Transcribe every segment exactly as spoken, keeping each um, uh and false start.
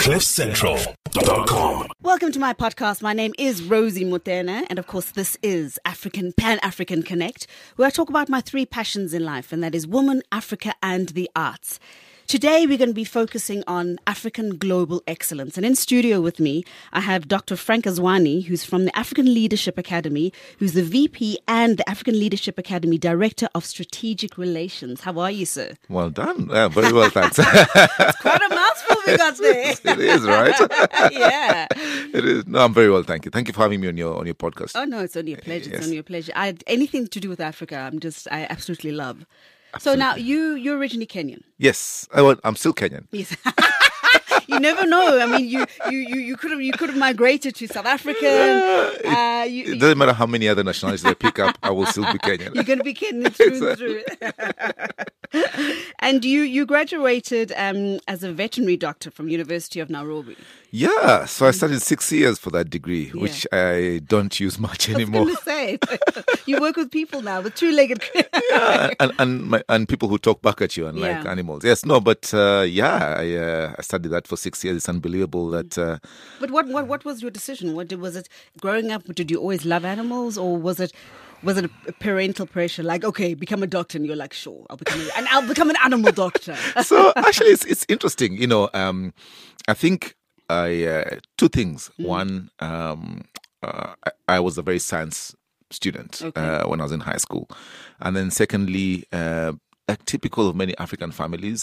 cliff central dot com. Welcome to my podcast. My name is Rosie Mutena, and of course this is African Pan-African Connect, where I talk about my three passions in life, and that is woman, Africa, and the arts. Today, we're going to be focusing on African global excellence. And in studio with me, I have Doctor Frank Azwani, who's from the African Leadership Academy, who's the V P and the African Leadership Academy Director of Strategic Relations. How are you, sir? Well done. Yeah, very well, thanks. It's quite a mouthful we got there. It is, right? Yeah. It is. No, I'm very well, thank you. Thank you for having me on your on your podcast. Oh, no, it's only a pleasure. Yes. It's only a pleasure. I, anything to do with Africa, I'm just, I absolutely love. Absolutely. So now, you, you're originally Kenyan. Yes, I, well, I'm still Kenyan. Yes. You never know. I mean, you you you you could have you could have migrated to South Africa. Uh, you, It doesn't matter how many other nationalities I pick up, I will still be Kenyan. You're going to be Kenyan through and through. And you you graduated um, as a veterinary doctor from University of Nairobi. Yeah, so I studied six years for that degree, Yeah. which I don't use much I anymore. was going to say, you work with people now with two-legged. Yeah, and and, my, and people who talk back at you and like Yeah. animals. Yes, no, but uh, yeah, I uh, I studied that for six years. It's unbelievable that. Uh, But what, what what was your decision? What did, was it growing up? Did you always love animals, or was it was it a parental pressure? Like, okay, become a doctor, and you're like, sure, I'll become a, and I'll become an animal doctor. so actually, it's it's interesting. You know, um, I think I uh, two things. Mm. One, um, uh, I, I was a very science student Okay. uh, when I was in high school, and then secondly, uh, like typical of many African families,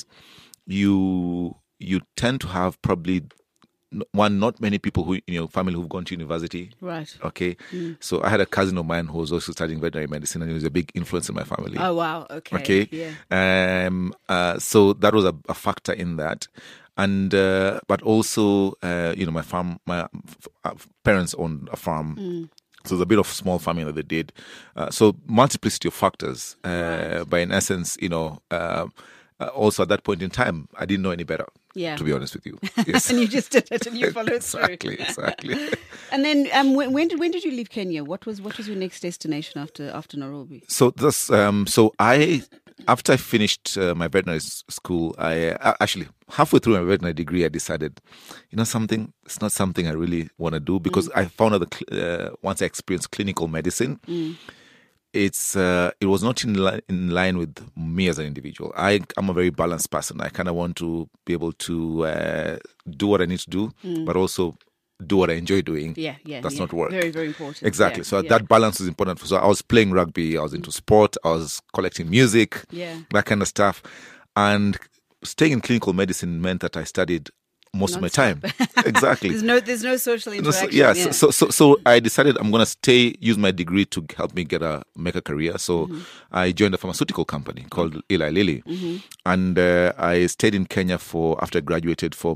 you you tend to have probably n- one not many people who in your family who've gone to university. Right. Okay, so I had a cousin of mine who was also studying veterinary medicine, and he was a big influence in my family. Oh wow. Okay. Okay. Yeah. Um. Uh. So that was a, a factor in that, and uh, but also, uh, you know, my farm, my f- uh, parents owned a farm. Mm. So it was a bit of small farming that they did. Uh, so multiplicity of factors. Uh, But in essence, you know, uh, uh, also at that point in time, I didn't know any better. Yeah. To be honest with you. Yes. And you just did it, and you followed exactly. through. Exactly. And then, um, when, when did when did you leave Kenya? What was what was your next destination after after Nairobi? So this, um, so I, after I finished uh, my veterinary s- school, I uh, actually halfway through my veterinary degree, I decided, you know, something. It's not something I really want to do because I found out that cl- uh, once I experienced clinical medicine, it's uh, it was not in li- in line with me as an individual. I am a very balanced person. I kind of want to be able to uh, do what I need to do, but also do what I enjoy doing. Yeah, yeah. That's yeah. not work. Very, very important. Exactly. Yeah, so yeah. that balance is important. So I was playing rugby, I was into sport, I was collecting music, Yeah. that kind of stuff. And staying in clinical medicine meant that I studied most of my time. Exactly. There's no there's no social No, so- interaction. yeah, yeah. So, so so I decided I'm going to stay, use my degree to help me get a make a career. So Mm-hmm. I joined a pharmaceutical company called Eli Lilly, and uh, I stayed in Kenya for after I graduated for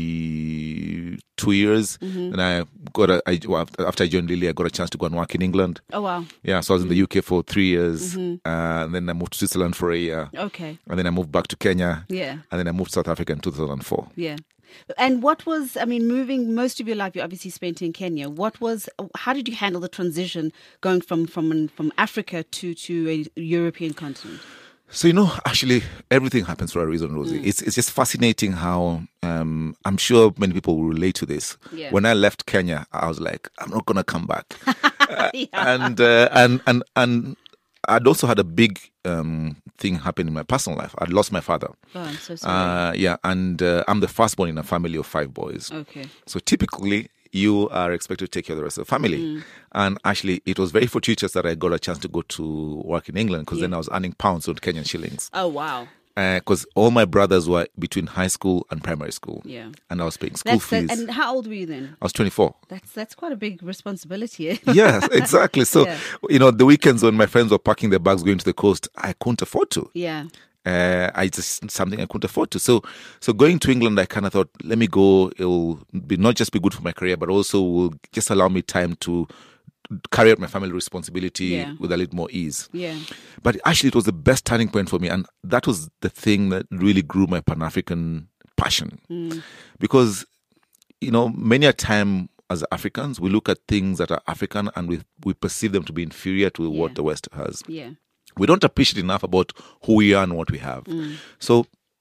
maybe two years. Mm-hmm. And I got a I, well, after I joined Lilly, I got a chance to go and work in England. Oh wow. Yeah, so I was in the U K for three years, Mm-hmm. uh, and then I moved to Switzerland for a year, Okay. and then I moved back to Kenya, Yeah. and then I moved to South Africa in two thousand four. Yeah. And what was, I mean, moving most of your life, you obviously spent in Kenya. What was, how did you handle the transition going from from from Africa to, to a European continent? So, you know, actually, everything happens for a reason, Rosie. It's it's just fascinating how um, I'm sure many people will relate to this. Yeah. When I left Kenya, I was like, I'm not going to come back. Yeah. and, uh, and and and I'd also had a big um, thing happen in my personal life. I'd lost my father. Oh, I'm so sorry. Uh, yeah, and uh, I'm the firstborn in a family of five boys. Okay. So typically, you are expected to take care of the rest of the family. Mm. And actually, it was very fortuitous that I got a chance to go to work in England because then Yeah. I was earning pounds on Kenyan shillings. Oh, wow. Because all my brothers were between high school and primary school. Yeah. And I was paying school That's fees. and how old were you then? I was twenty-four. That's that's quite a big responsibility. Eh? Yes, exactly. So, Yeah. you know, the weekends when my friends were packing their bags going to the coast, I couldn't afford to. Yeah. Uh, I just something I couldn't afford to. So, so going to England, I kind of thought, let me go. It'll be not just be good for my career, but also will just allow me time to carry out my family responsibility Yeah. with a little more ease. Yeah. But actually, it was the best turning point for me, and that was the thing that really grew my Pan-African passion, Mm. because you know, many a time as Africans, we look at things that are African and we we perceive them to be inferior to what Yeah. the West has. Yeah. We don't appreciate enough about who we are and what we have. Mm. So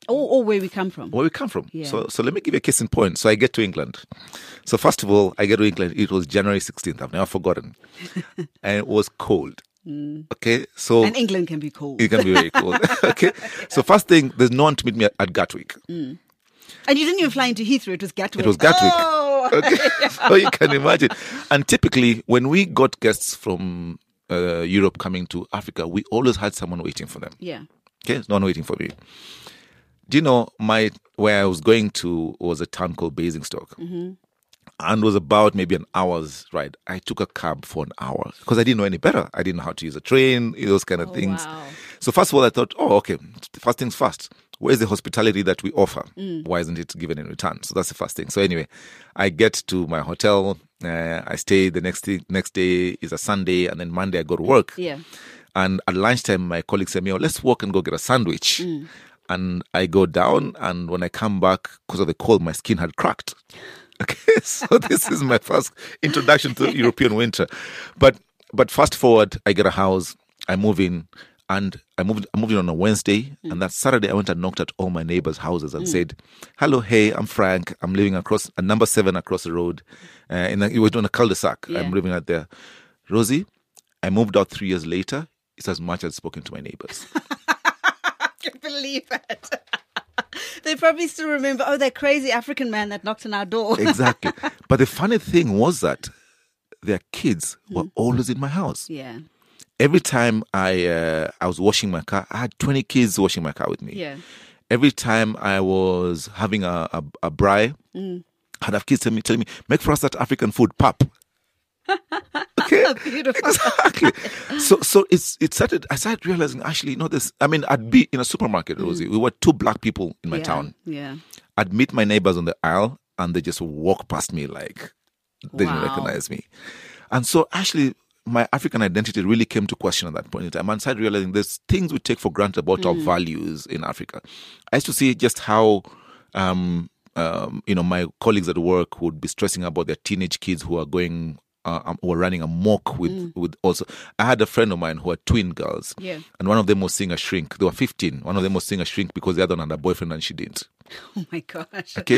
Or, or where we come from. Where we come from. Yeah. So, so let me give you a case in point. So I get to England. So first of all, I get to England. It was January sixteenth. I've never forgotten. And it was cold. Mm. Okay. So and England can be cold. It can be very cold. Okay. Yeah. So first thing, there's no one to meet me at, at Gatwick. Mm. And you didn't even fly into Heathrow. It was Gatwick. It was Gatwick. Oh. Okay. So you can imagine. And typically, when we got guests from uh, Europe coming to Africa, we always had someone waiting for them. Yeah. Okay. No one waiting for me. Do you know my where I was going to was a town called Basingstoke, mm-hmm. and was about maybe an hour's ride. I took a cab for an hour because I didn't know any better. I didn't know how to use a train, those kind of oh, things. Wow. So first of all, I thought, oh, okay, first things first. Where's the hospitality that we offer? Mm. Why isn't it given in return? So that's the first thing. So anyway, I get to my hotel. Uh, I stay. The next day, next day is a Sunday, and then Monday I go to work. Yeah. And at lunchtime, my colleague said, "Oh, let's walk and go get a sandwich." Mm. And I go down, and when I come back, because of the cold, my skin had cracked. Okay, so this is my first introduction to European winter. But but fast forward, I get a house, I move in, and I moved I moved in on a Wednesday, mm. and that Saturday I went and knocked at all my neighbors' houses and mm. said, "Hello, hey, I'm Frank. I'm living across uh, number seven across the road. Uh, in a, it was on a cul-de-sac. Yeah. I'm living out there. Rosie, I moved out three years later. It's as much as I've spoken to my neighbors." I can't believe it. They probably still remember, oh, that crazy African man that knocked on our door. Exactly. But the funny thing was that their kids were mm. always in my house. Yeah. Every time I uh, I was washing my car, I had twenty kids washing my car with me. Yeah. Every time I was having a, a, a braai, mm. I'd have kids telling me, telling me, make for us that African food, pap. Okay. Beautiful. Exactly. So so it's it started I started realizing actually, you know, this I mean, I'd be in a supermarket, Rosie. Mm. We were two black people in my yeah, town. Yeah. I'd meet my neighbors on the aisle and they just walk past me like they wow. didn't recognize me. And so actually my African identity really came to question at that point in time. And I started realizing there's things we take for granted about mm. our values in Africa. I used to see just how um, um, you know, my colleagues at work would be stressing about their teenage kids who are going Uh, um, were running amok with, mm. with also. I had a friend of mine who had twin girls, yeah. and one of them was seeing a shrink. They were fifteen. One of them was seeing a shrink because the other one had a boyfriend and she didn't. Oh my gosh. Okay.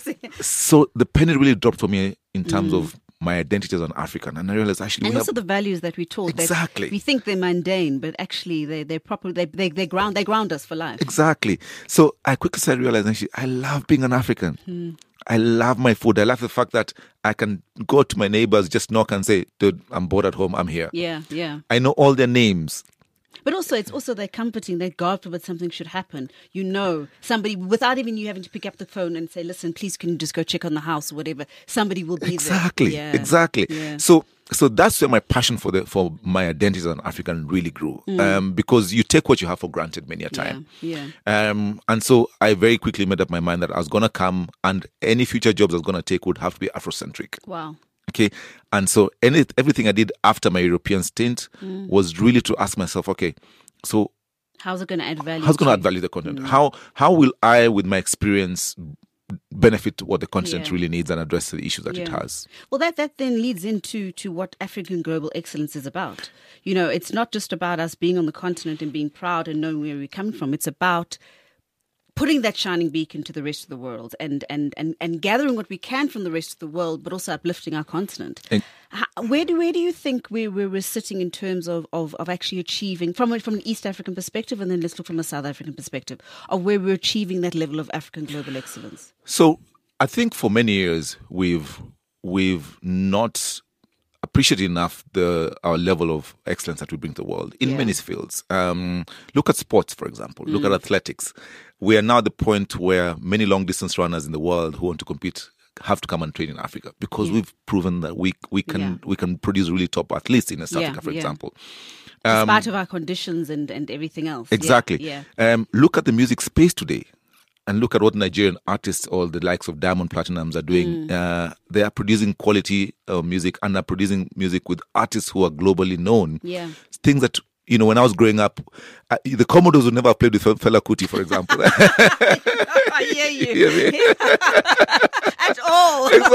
So the penny really dropped for me in terms mm. of my identity as an African, and I realized actually and we also have, the values that we taught. Exactly. We think they're mundane, but actually they they proper they they they ground they ground us for life. Exactly. So I quickly started realizing actually I love being an African. Mm. I love my food. I love the fact that I can go to my neighbors, just knock and say, "Dude, I'm bored at home. I'm here." Yeah, yeah. I know all their names. But also, it's also that comforting that God forbid something should happen. You know, somebody, without even you having to pick up the phone and say, "Listen, please, can you just go check on the house or whatever?" Somebody will be exactly, there. Yeah. Exactly. Yeah. So, so that's where my passion for the for my identity as an African really grew. Mm. Um, because you take what you have for granted many a time. Yeah. yeah. Um, and so I very quickly made up my mind that I was gonna come, and any future jobs I was gonna take would have to be Afrocentric. Wow. Okay, and so any everything I did after my European stint mm. was really to ask myself, okay, so how's it going to add value? How's it going to add value to the content? Mm. How how will I, with my experience, benefit what the content yeah. really needs and address the issues that yeah. it has? Well, that that then leads into to what African Global Excellence is about. You know, it's not just about us being on the continent and being proud and knowing where we're coming from. It's about putting that shining beacon to the rest of the world and, and, and, and gathering what we can from the rest of the world, but also uplifting our continent. And How, where do where do you think we're, we're sitting in terms of, of, of actually achieving, from, from an East African perspective, and then let's look from a South African perspective, of where we're achieving that level of African global excellence? So I think for many years we've we've not appreciated enough the our level of excellence that we bring to the world in yeah. many fields. Um, look at sports, for example. Look mm. at athletics. We are now at the point where many long distance runners in the world who want to compete have to come and train in Africa because yeah. we've proven that we we can yeah. we can produce really top athletes in South yeah, Africa, for yeah. example. Um, Despite of our conditions and, and everything else. Exactly. Yeah, yeah. Um, look at the music space today. And look at what Nigerian artists or the likes of Diamond Platinums are doing. Mm. Uh, they are producing quality uh, music and are producing music with artists who are globally known. Yeah. Things that, you know, when I was growing up, uh, the Commodores would never have played with Fela Kuti, for example. I hear you. At all. Exactly.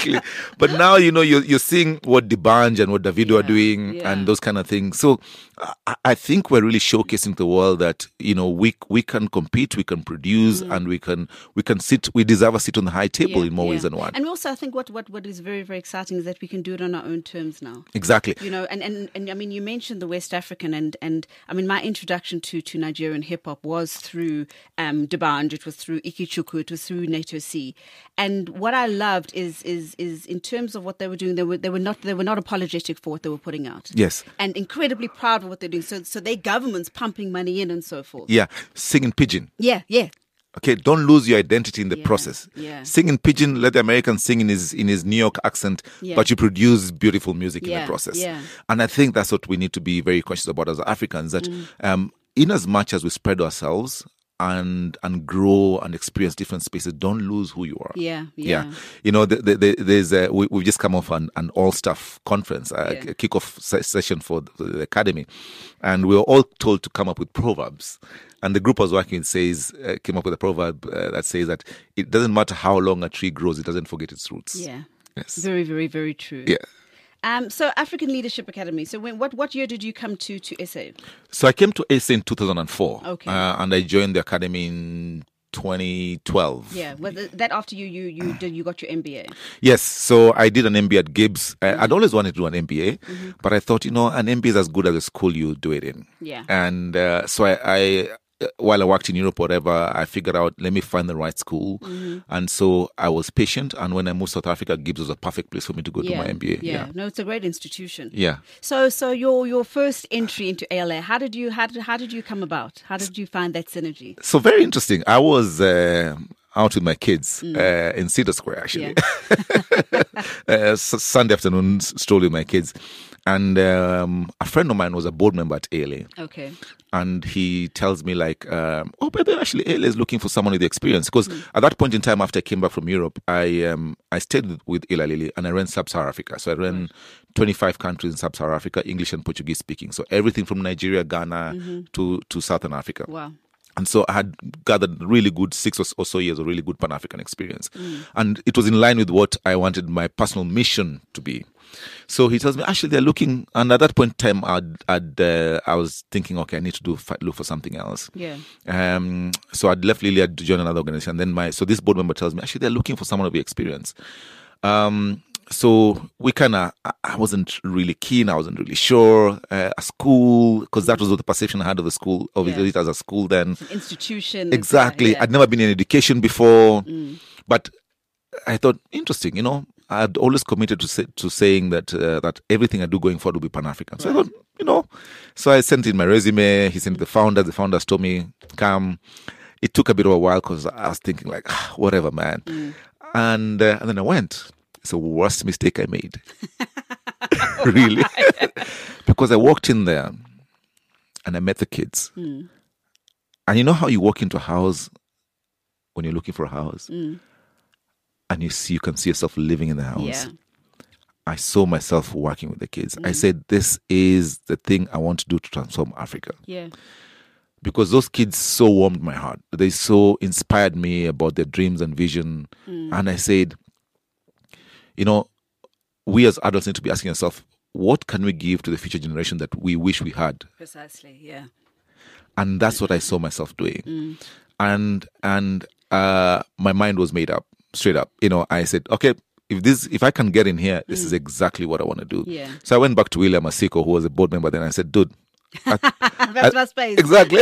exactly. But now, you know, you're, you're seeing what D'banj and what Davido Yeah, are doing yeah. and those kind of things. So I, I think we're really showcasing to the world that, you know, we we can compete, we can produce, and we can we can sit, we deserve a seat on the high table in more ways than one. And also, I think what, what, what is very, very exciting is that we can do it on our own terms now. Exactly. You know, and, and, and I mean, you mentioned the West African, and, and I mean, my introduction to, to Nigerian hip hop was through um, D'banj, it was through Ikichuku, it was through Nato C. And what I loved is is is in terms of what they were doing, they were they were not they were not apologetic for what they were putting out. Yes. And incredibly proud of what they're doing. So so their government's pumping money in and so forth. Yeah. Sing in pidgin. Yeah, yeah. Okay, don't lose your identity in the Yeah, process. yeah. Sing in pidgin, let the American sing in his in his New York accent, Yeah. but you produce beautiful music in Yeah, the process. yeah. And I think that's what we need to be very conscious about as Africans, that Mm. um, in as much as we spread ourselves and and grow and experience different spaces, don't lose who you are. Yeah, yeah. You know, the, the, the, there's a, we, we've just come off an, an all-staff conference, a, Yeah. a kick-off se- session for the, the academy, and we were all told to come up with proverbs. And the group I was working with says uh, came up with a proverb uh, that says that it doesn't matter how long a tree grows, it doesn't forget its roots. Yeah. Yes. Very, very, very true. Yeah. Um, so African Leadership Academy. So when, what, what year did you come to, to S A? So I came to A S A in two thousand four. Okay. Uh, and I joined the academy in twenty twelve. Yeah. Was that after you, you, you did, you got your M B A? Yes. So I did an M B A at Gibbs. Uh, Mm-hmm. I'd always wanted to do an M B A, but I thought, you know, an M B A is as good as the school you do it in. Yeah. And uh, so I, I, uh, while I worked in Europe, whatever, I figured out, let me find the right school. Mm-hmm. And so I was patient. And when I moved to South Africa, Gibbs was a perfect place for me to go yeah. do my M B A. Yeah. Yeah. No, it's a great institution. Yeah. So, so your your first entry into A L A, how did you how did, how did you come about? How did you find that synergy? So very interesting. I was uh, out with my kids uh, in Cedar Square, actually. uh, s- Sunday afternoon, stroll with my kids. And um, a friend of mine was a board member at A L A. Okay. And he tells me like, um, oh, baby, actually, A L A is looking for someone with the experience. Because at that point in time, after I came back from Europe, I um, I stayed with, with Eli Lilly and I ran Sub-Saharan Africa. So I ran twenty-five countries in Sub-Saharan Africa, English and Portuguese speaking. So everything from Nigeria, Ghana to, to Southern Africa. Wow. And so I had gathered really good six or so years of really good Pan-African experience. And it was in line with what I wanted my personal mission to be. So he tells me, actually, they're looking, and at that point in time, I'd, I'd, uh, I was thinking, okay, I need to do look for something else. Yeah. Um, so I'd left Lily, I'd joined another organization. And then my, so this board member tells me, actually, they're looking for someone of the experience. Um, so we kind of, I, I wasn't really keen. I wasn't really sure. Uh, a school, because that was what the perception I had of the school, of Yeah. it as a school then. It's an institution. Exactly. Yeah. I'd never been in education before, but I thought, interesting, you know, I'd always committed to say, to saying that uh, that everything I do going forward will be Pan-African. So I thought, you know, so I sent in my resume. He sent it to the founders. The founders told me, come. It took a bit of a while because I was thinking like, ah, whatever, man. Mm. And uh, and then I went. It's the worst mistake I made. Really. Because I walked in there and I met the kids. Mm. And you know how you walk into a house when you're looking for a house? Mm. And you see, you can see yourself living in the house. Yeah. I saw myself working with the kids. I said, this is the thing I want to do to transform Africa. Yeah. Because those kids so warmed my heart. They so inspired me about their dreams and vision. And I said, you know, we as adults need to be asking ourselves, what can we give to the future generation that we wish we had? Precisely. Yeah. And that's what I saw myself doing. And and uh, my mind was made up. Straight up, you know, I said, okay, if this, if I can get in here, this is exactly what I want to do. Yeah. So I went back to William Asiko, who was a board member then. I said, dude, That's my space. exactly.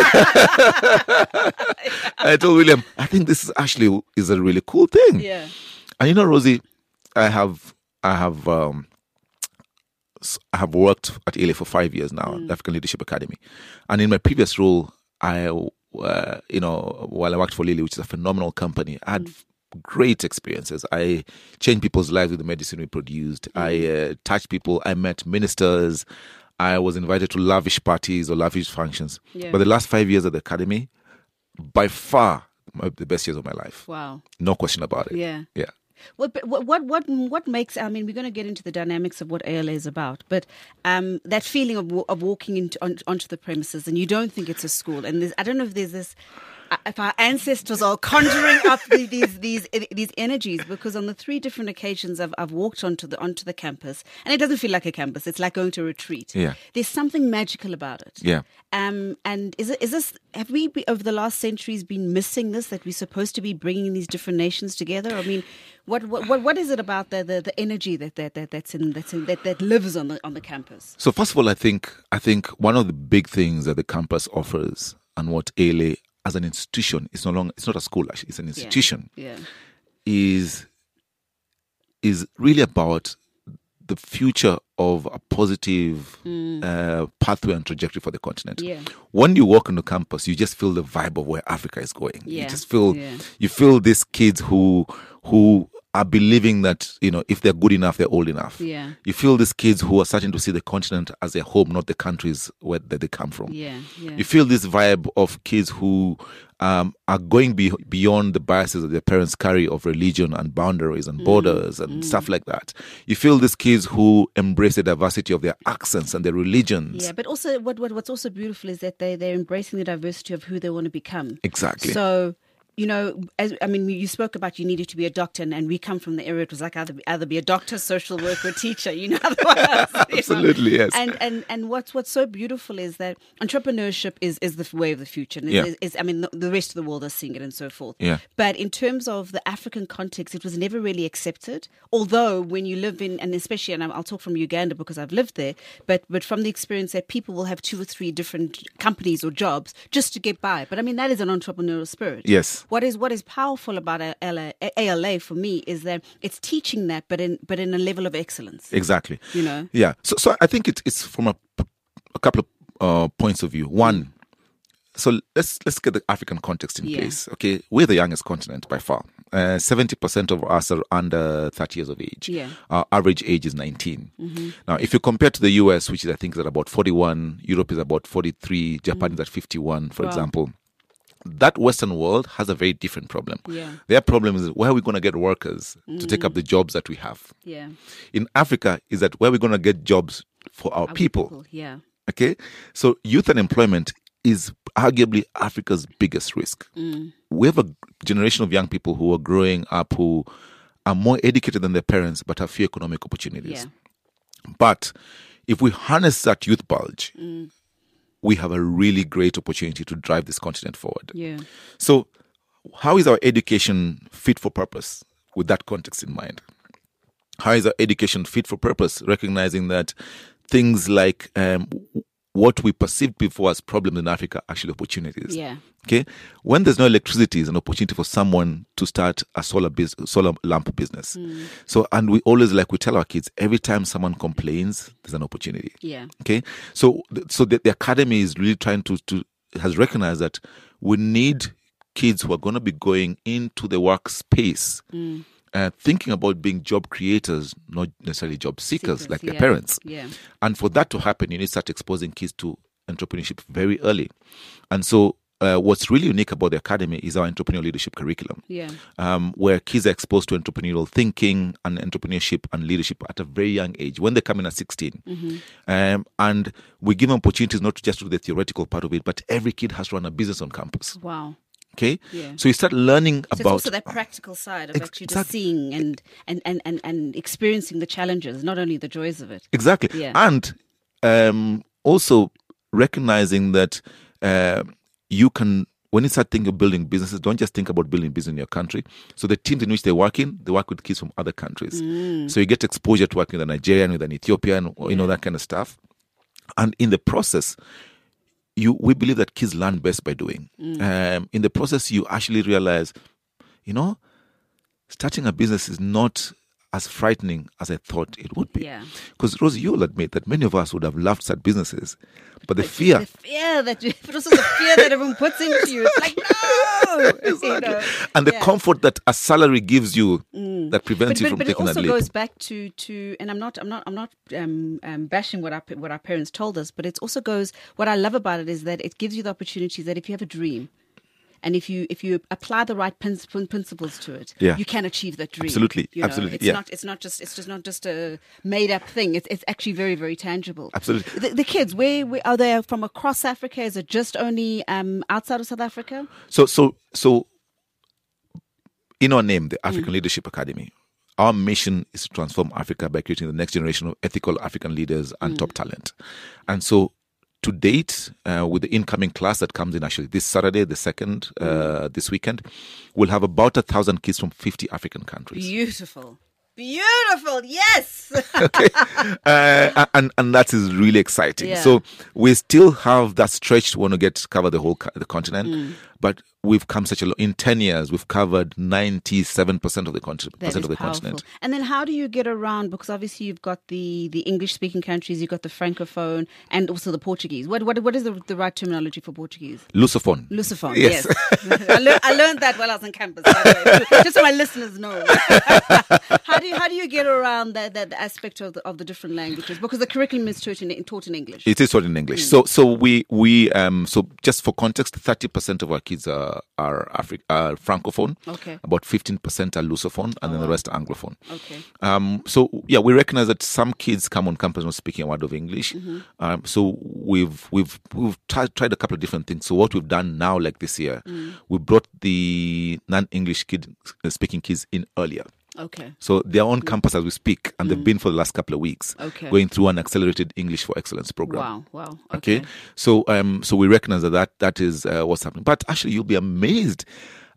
I told William, I think this is actually is a really cool thing. Yeah. And you know, Rosie, I have, I have, um, s- I have worked at A L A for five years now, the African Leadership Academy, and in my previous role, I, uh, you know, while I worked for Lilly, which is a phenomenal company, I had great experiences. I changed people's lives with the medicine we produced. I uh, touched people. I met ministers. I was invited to lavish parties or lavish functions. Yeah. But the last five years at the academy, by far, my, the best years of my life. Wow. No question about it. Yeah. Yeah. What what what what what makes? I mean, we're going to get into the dynamics of what A L A is about, but um, that feeling of wa- of walking into on, onto the premises and you don't think it's a school, and there's, I don't know if there's this if our ancestors are conjuring up the, these these these energies, because on the three different occasions I've I've walked onto the onto the campus, and it doesn't feel like a campus; it's like going to a retreat. Yeah. There's something magical about it. Yeah. Um. And is it is this? Have we be, over the last centuries been missing this? That we're supposed to be bringing these different nations together? I mean, what what what, what is it about the, the, the energy that, that, that that's in that's in, that, that lives on the on the campus? So first of all, I think I think one of the big things that the campus offers, and what A L A as an institution, it's no longer it's not a school actually, it's an institution. Yeah. yeah. Is is really about the future of a positive mm. uh, pathway and trajectory for the continent. Yeah. When you walk on the campus, you just feel the vibe of where Africa is going. Yeah. You just feel yeah. you feel these kids who who are believing that, you know, if they're good enough, they're old enough. Yeah. You feel these kids who are starting to see the continent as their home, not the countries where that they come from. Yeah. Yeah. You feel this vibe of kids who um, are going be- beyond the biases that their parents carry of religion and boundaries and borders mm. and mm. stuff like that. You feel these kids who embrace the diversity of their accents and their religions. Yeah, but also what, what what's also beautiful is that they, they're embracing the diversity of who they want to become. Exactly. So, you know, as I mean, you spoke about you needed to be a doctor, and, and we come from the area. It was like either either be a doctor, social worker, teacher. You know, otherwise, absolutely, you know? yes. And and and what's what's so beautiful is that entrepreneurship is, is the way of the future. And yeah. is, is, I mean, the, the rest of the world is seeing it and so forth. Yeah. But in terms of the African context, it was never really accepted. Although when you live in, and especially, and I'll talk from Uganda because I've lived there, but but from the experience that people will have two or three different companies or jobs just to get by. But I mean, that is an entrepreneurial spirit. Yes. What is what is powerful about A L A for me is that it's teaching that, but in but in a level of excellence. Exactly. You know. Yeah. So so I think it's it's from a, a couple of uh, points of view. One, so let's let's get the African context in yeah. place. Okay, we're the youngest continent by far. Uh, Seventy percent of us are under thirty years of age. Yeah. Our average age is nineteen. Mm-hmm. Now, if you compare to the U S, which is I think is at about forty-one, Europe is about forty-three, Japan mm-hmm. is at fifty-one, for wow. example. That Western world has a very different problem. Yeah. Their problem is where are we going to get workers mm. to take up the jobs that we have? Yeah. In Africa, is that where we're going to get jobs for our, our people. people. Yeah. Okay. So youth unemployment is arguably Africa's biggest risk. Mm. We have a generation of young people who are growing up who are more educated than their parents but have few economic opportunities. Yeah. But if we harness that youth bulge, mm. we have a really great opportunity to drive this continent forward. Yeah. So how is our education fit for purpose with that context in mind? How is our education fit for purpose, recognizing that things like um, what we perceived before as problems in Africa are actually opportunities? Yeah. Okay. When there's no electricity, it's an opportunity for someone to start a solar bus- solar lamp business. Mm. So, and we always, like we tell our kids, every time someone complains, there's an opportunity. Yeah. Okay. So, so the, the academy is really trying to, to has recognized that we need kids who are going to be going into the workspace, mm. uh, thinking about being job creators, not necessarily job seekers, Seekers, like yeah. their parents. Yeah. And for that to happen, you need to start exposing kids to entrepreneurship very early. And so, Uh, what's really unique about the academy is our entrepreneurial leadership curriculum, yeah. um, where kids are exposed to entrepreneurial thinking and entrepreneurship and leadership at a very young age, when they come in at sixteen. Mm-hmm. Um, and we give them opportunities not to just do the theoretical part of it, but every kid has to run a business on campus. Wow. Okay? Yeah. So you start learning So about... it's also that practical side of Ex- actually just exactly. seeing and, and, and, and, and experiencing the challenges, not only the joys of it. Exactly. Yeah. And um, also recognizing that uh, you can... When you start thinking of building businesses, don't just think about building business in your country. So the teams in which they work in, they work with kids from other countries. Mm. So you get exposure to working with a Nigerian, with an Ethiopian, or, you know, that kind of stuff. And in the process, you we believe that kids learn best by doing. Mm. Um, in the process, you actually realize, you know, starting a business is not as frightening as I thought it would be. Yeah. Because, Rosie, you will admit that many of us would have loved to start businesses, but the But fear... The fear that you, but also the fear that everyone puts into you. It's like, no! Exactly. You know? And the Yeah. comfort that a salary gives you Mm. that prevents But, you but, from but it taking that also leap. goes back to, to and I'm not I'm not I'm not um, um, bashing what our what our parents told us, but it also goes. What I love about it is that it gives you the opportunity that if you have a dream, and if you if you apply the right prin- principles to it, Yeah. you can achieve that dream. Absolutely, You know, absolutely, It's yeah. not it's not just it's just not just a made up thing. It's it's actually very very tangible. Absolutely. The, the kids, where, where are they from across Africa? Is it just only um, outside of South Africa? So, so, so, in our name, the Mm. African Leadership Academy, our mission is to transform Africa by creating the next generation of ethical African leaders and Mm. top talent. And so, to date, uh, with the incoming class that comes in actually this Saturday, the second, Mm. uh, this weekend, we'll have about a thousand kids from fifty African countries. Beautiful. Beautiful, yes. Okay, uh, and and that is really exciting. Yeah. So we still have that stretch to want to get cover the whole co- the continent, but we've come such a lot. In ten years, we've covered ninety-seven percent of the continent. That Percent is of the powerful. continent. And then how do you get around? Because obviously you've got the, the English-speaking countries, you've got the Francophone, and also the Portuguese. What what what is the, the right terminology for Portuguese? Lusophone. Lusophone, Yes. yes. I, lear- I learned that while I was on campus, by the way. Just so my listeners know. how do you how do you get around that, that aspect of the, of the different languages? Because the curriculum is taught in, taught in English. It is taught in English. So, so we we um so just for context, thirty percent of our kids are are Afri- are francophone. Okay. About fifteen percent are lusophone, and then the rest are anglophone. Okay. Um. So yeah, we recognize that some kids come on campus not speaking a word of English. Mm-hmm. Um. So we've we've we've tried tried a couple of different things. So what we've done now, like this year, Mm. we brought the non-English kid uh, speaking kids in earlier. Okay. So they're on campus as we speak, and they've been for the last couple of weeks, Mm. Okay. going through an accelerated English for Excellence program. Wow. Wow. Okay. Okay. So um, so we recognize that that, that is uh, what's happening. But actually, you'll be amazed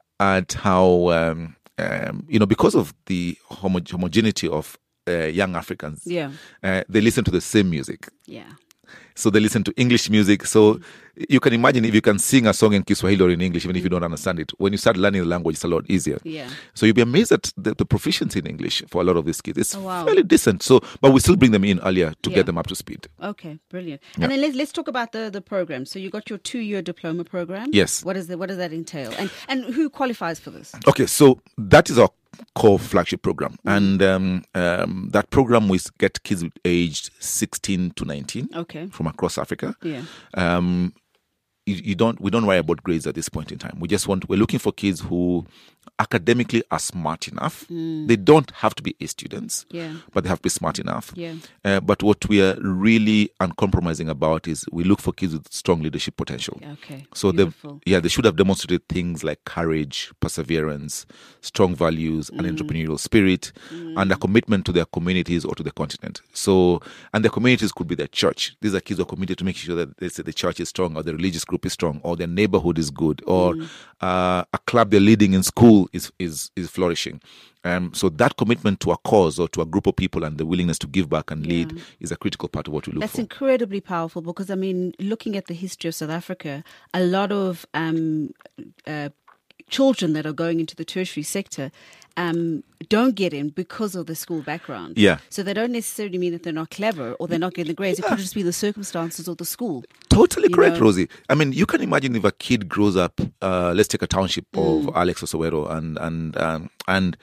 at how um, um, you know, because of the homo- homogeneity of uh, young Africans, Yeah. uh, they listen to the same music. Yeah. So they listen to English music. So you can imagine if you can sing a song in Kiswahili or in English, even if you don't understand it, when you start learning the language, it's a lot easier. Yeah. So you'll be amazed at the, the proficiency in English for a lot of these kids. It's Oh, wow. fairly decent. So, but we still bring them in earlier to Yeah. get them up to speed. Okay, brilliant. Yeah. And then let's let's talk about the, the program. So you got your two year diploma program. Yes. What is the, what does that entail? And and who qualifies for this? Okay, so that is our core flagship program, and um, um, that program we get kids aged sixteen to nineteen Okay. from across Africa. Yeah. Um, you, you don't we don't worry about grades at this point in time. We just want we're looking for kids who academically are smart enough. They don't have to be A students, Yeah. but they have to be smart enough. Yeah. Uh, but what we are really uncompromising about is we look for kids with strong leadership potential. Okay. So they, Beautiful. yeah, they should have demonstrated things like courage, perseverance, strong values, Mm. an entrepreneurial spirit, and a commitment to their communities or to the continent. So, and their communities could be their church. These are kids who are committed to making sure that they say the church is strong, or the religious group is strong, or their neighborhood is good, or Mm. uh, a club they're leading in school is is is flourishing. Um, so that commitment to a cause or to a group of people and the willingness to give back and lead Yeah. is a critical part of what we look That's for. incredibly powerful because, I mean, looking at the history of South Africa, a lot of um, uh, children that are going into the tertiary sector um, don't get in because of the school background. Yeah. So they don't necessarily mean that they're not clever or they're not getting the grades. It could just be the circumstances of the school. Totally You correct, know? Rosie. I mean, you can imagine if a kid grows up. Uh, let's take a township Mm. of Alex or Soweto, and and um, and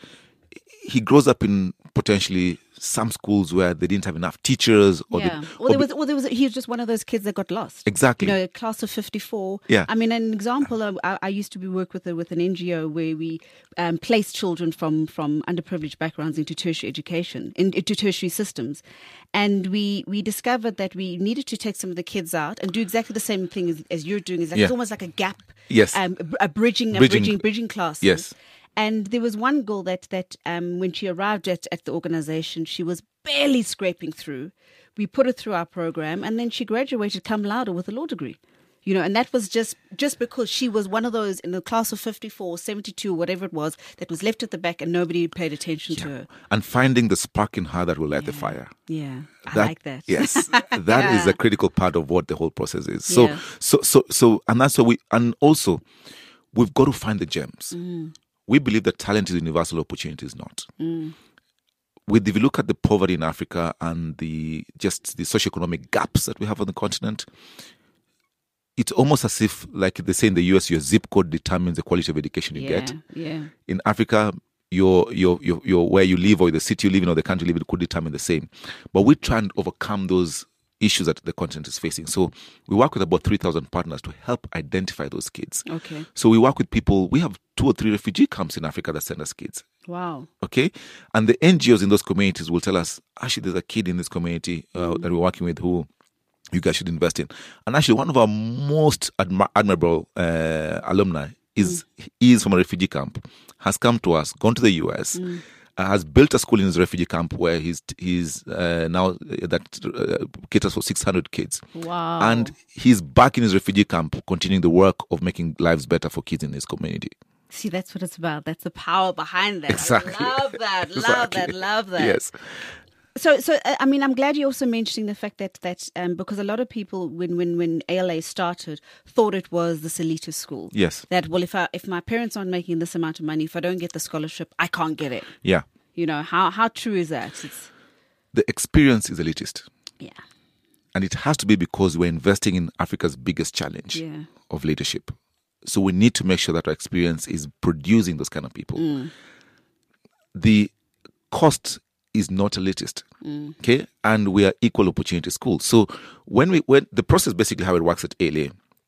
he grows up in potentially some schools where they didn't have enough teachers, or Yeah. they, Or there was, or there was, he was just one of those kids that got lost. Exactly. You know, a class of fifty-four. Yeah. I mean, an example, uh, I, I used to be work with a, with an N G O where we um, placed children from, from underprivileged backgrounds into tertiary education, in, into tertiary systems. And we, we discovered that we needed to take some of the kids out and do exactly the same thing as, as you're doing. It's, like, Yeah. it's almost like a gap. Yes. Um, a, a bridging, a Bridging- bridging, bridging classes. Yes. And there was one girl that, that um, when she arrived at, at the organization, she was barely scraping through. We put her through our program, and then she graduated cum laude with a law degree. You know, and that was just, just because she was one of those in the class of fifty-four, seventy-two, whatever it was, that was left at the back and nobody paid attention to her. and finding the spark in her that will light the fire. Yeah, I That- like that. Yes, that is Yeah. a critical part of what the whole process is. So, Yeah. so, so, so, and that's what we, and also, we've got to find the gems. Mm. We believe that talent is universal, opportunity is not. With, if you look at the poverty in Africa and the just the socioeconomic gaps that we have on the continent, it's almost as if, like they say in the U S, your zip code determines the quality of education you Yeah, get. yeah. In Africa, your, your your your where you live or the city you live in or the country you live in could determine the same. But we try and overcome those issues that the continent is facing. So we work with about three thousand partners to help identify those kids. Okay. So we work with people. We have two or three refugee camps in Africa that send us kids. Wow. Okay. And the N G Os in those communities will tell us, actually, there's a kid in this community uh, mm. that we're working with who you guys should invest in. And actually, one of our most admi- admirable uh, alumni is mm. is from a refugee camp, has come to us, gone to the U S, mm. uh, has built a school in his refugee camp where he's he's uh, now uh, that uh, caters for six hundred kids. Wow. And he's back in his refugee camp, continuing the work of making lives better for kids in his community. See, that's what it's about. That's the power behind that. Exactly. I love that. Love exactly. that. Love that. Yes. So, so uh, I mean, I'm glad you're also mentioning the fact that that um, because a lot of people, when when when A L A started, thought it was this elitist school. Yes. That well, if I if my parents aren't making this amount of money, if I don't get the scholarship, I can't get it. Yeah. You know how how true is that? It's, the experience is elitist. Yeah. And it has to be because we're investing in Africa's biggest challenge yeah. of leadership. So we need to make sure that our experience is producing those kind of people. Mm. The cost is not elitist, mm. okay? And we are equal opportunity school. So when we when the process, basically how it works at A L A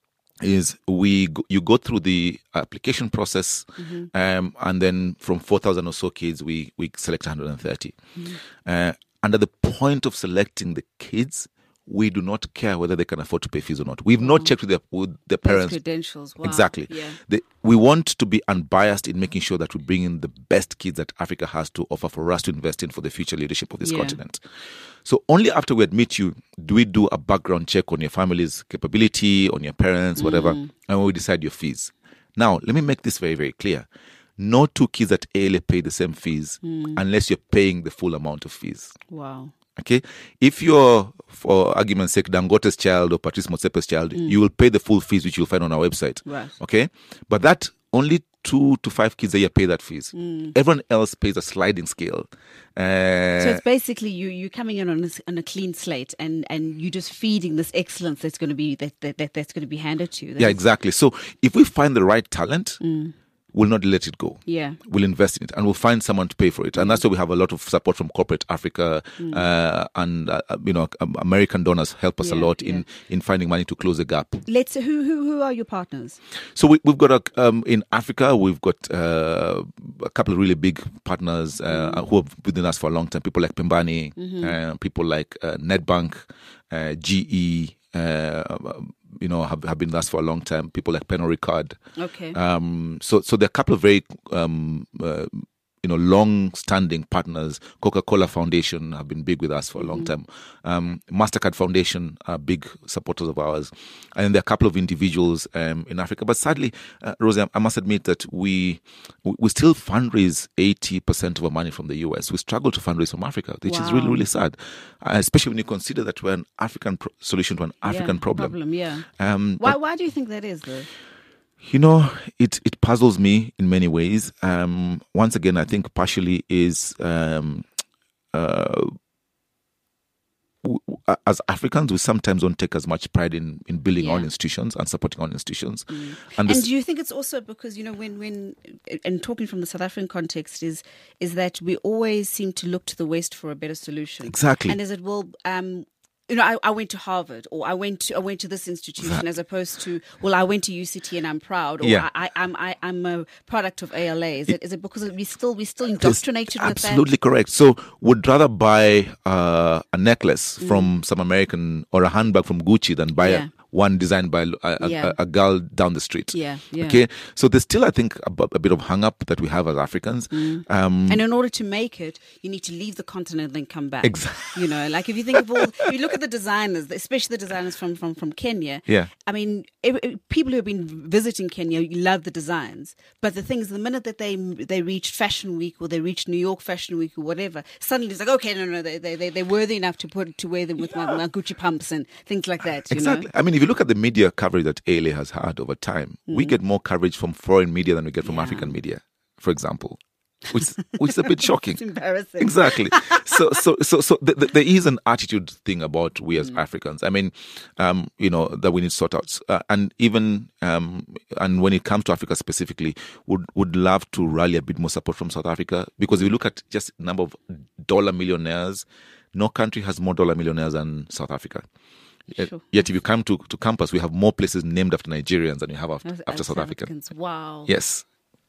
is we go, you go through the application process, mm-hmm. um, and then from four thousand or so kids, we we select one hundred thirty. Mm. Uh, and at the point of selecting the kids, we do not care whether they can afford to pay fees or not. We've oh. not checked with their, with their parents. Those credentials. Wow. Exactly. Yeah. The, we want to be unbiased in making sure that we bring in the best kids that Africa has to offer for us to invest in for the future leadership of this yeah. continent. So only after we admit you, do we do a background check on your family's capability, on your parents, whatever, mm. and we decide your fees. Now, let me make this very, very clear. No two kids at A L A pay the same fees mm. unless you're paying the full amount of fees. Wow. Okay, if you're, for argument's sake, Dangote's child or Patrice Motsepe's child, mm. you will pay the full fees, which you'll find on our website. Right. Okay, but that only two to five kids a year pay that fees. Mm. Everyone else pays a sliding scale. Uh, so it's basically you you coming in on a, on a clean slate, and, and you just feeding this excellence that's going to be that, that, that that's going to be handed to you. That yeah, is... exactly. So if we find the right talent. Mm. We'll not let it go. Yeah. We'll invest in it and we'll find someone to pay for it. And that's why we have a lot of support from corporate Africa mm. uh, and, uh, you know, American donors help us yeah, a lot yeah. in, in finding money to close the gap. Let's, who, who, who are your partners? So we, we've got, a, um, in Africa, we've got uh, a couple of really big partners uh, mm. who have been with us for a long time. People like Pembani, mm-hmm. uh, people like uh, Nedbank, uh, G E, uh, you know, have, have been with us for a long time. People like Pernod Ricard. Okay. Um, so, so there are a couple of very, um, uh, you know, long-standing partners. Coca-Cola Foundation have been big with us for a long mm-hmm. time. Um, MasterCard Foundation are big supporters of ours. And there are a couple of individuals um, in Africa. But sadly, uh, Rosie, I must admit that we we still fundraise eighty percent of our money from the U S. We struggle to fundraise from Africa, which wow. is really, really sad. Uh, especially when you consider that we're an African pro- solution to an African yeah, problem. problem. Yeah. Um, why, but, why do you think that is, though? You know, it, it puzzles me in many ways. Um, once again, I think partially is um, uh, w- as Africans, we sometimes don't take as much pride in, in building yeah. our institutions and supporting our institutions. Mm. And, and do you think it's also because, you know, when, when and talking from the South African context is is that we always seem to look to the West for a better solution. Exactly. And is it, well, um, you know, I, I went to Harvard, or I went to I went to this institution, That, as opposed to, well, I went to U C T and I'm proud, or yeah. I, I, I'm I, I'm a product of A L A. Is it is it because we still we still indoctrinated with that? Absolutely correct. So, would rather buy uh, a necklace mm. from some American or a handbag from Gucci than buy yeah. a, one designed by a, a, yeah. a, a girl down the street. Yeah, yeah. Okay. So there's still, I think, a, a bit of hang up that we have as Africans. Mm. Um, and in order to make it, you need to leave the continent and then come back. Exactly. You know, like if you think of all, you look at the designers, especially the designers from, from, from Kenya. Yeah. I mean, it, it, people who have been visiting Kenya, you love the designs. But the thing is, the minute that they they reached Fashion Week or they reached New York Fashion Week or whatever, suddenly it's like, okay, no, no, they they they they're worthy enough to put to wear them with yeah. my, my Gucci pumps and things like that. You exactly. know? I mean, if you look at the media coverage that A L A has had over time, mm. we get more coverage from foreign media than we get from yeah. African media, for example. Which, which is a bit shocking. It's embarrassing. Exactly. So, so, so, so th- th- there is an attitude thing about we as mm. Africans. I mean, um, you know, that we need to sort out. Uh, and even, um, and when it comes to Africa specifically, would would love to rally a bit more support from South Africa, because if you look at just number of dollar millionaires, no country has more dollar millionaires than South Africa. Yet, Sure. yet if you come to, to campus, we have more places named after Nigerians than you have after, As- after as South Africans. Wow. Yes.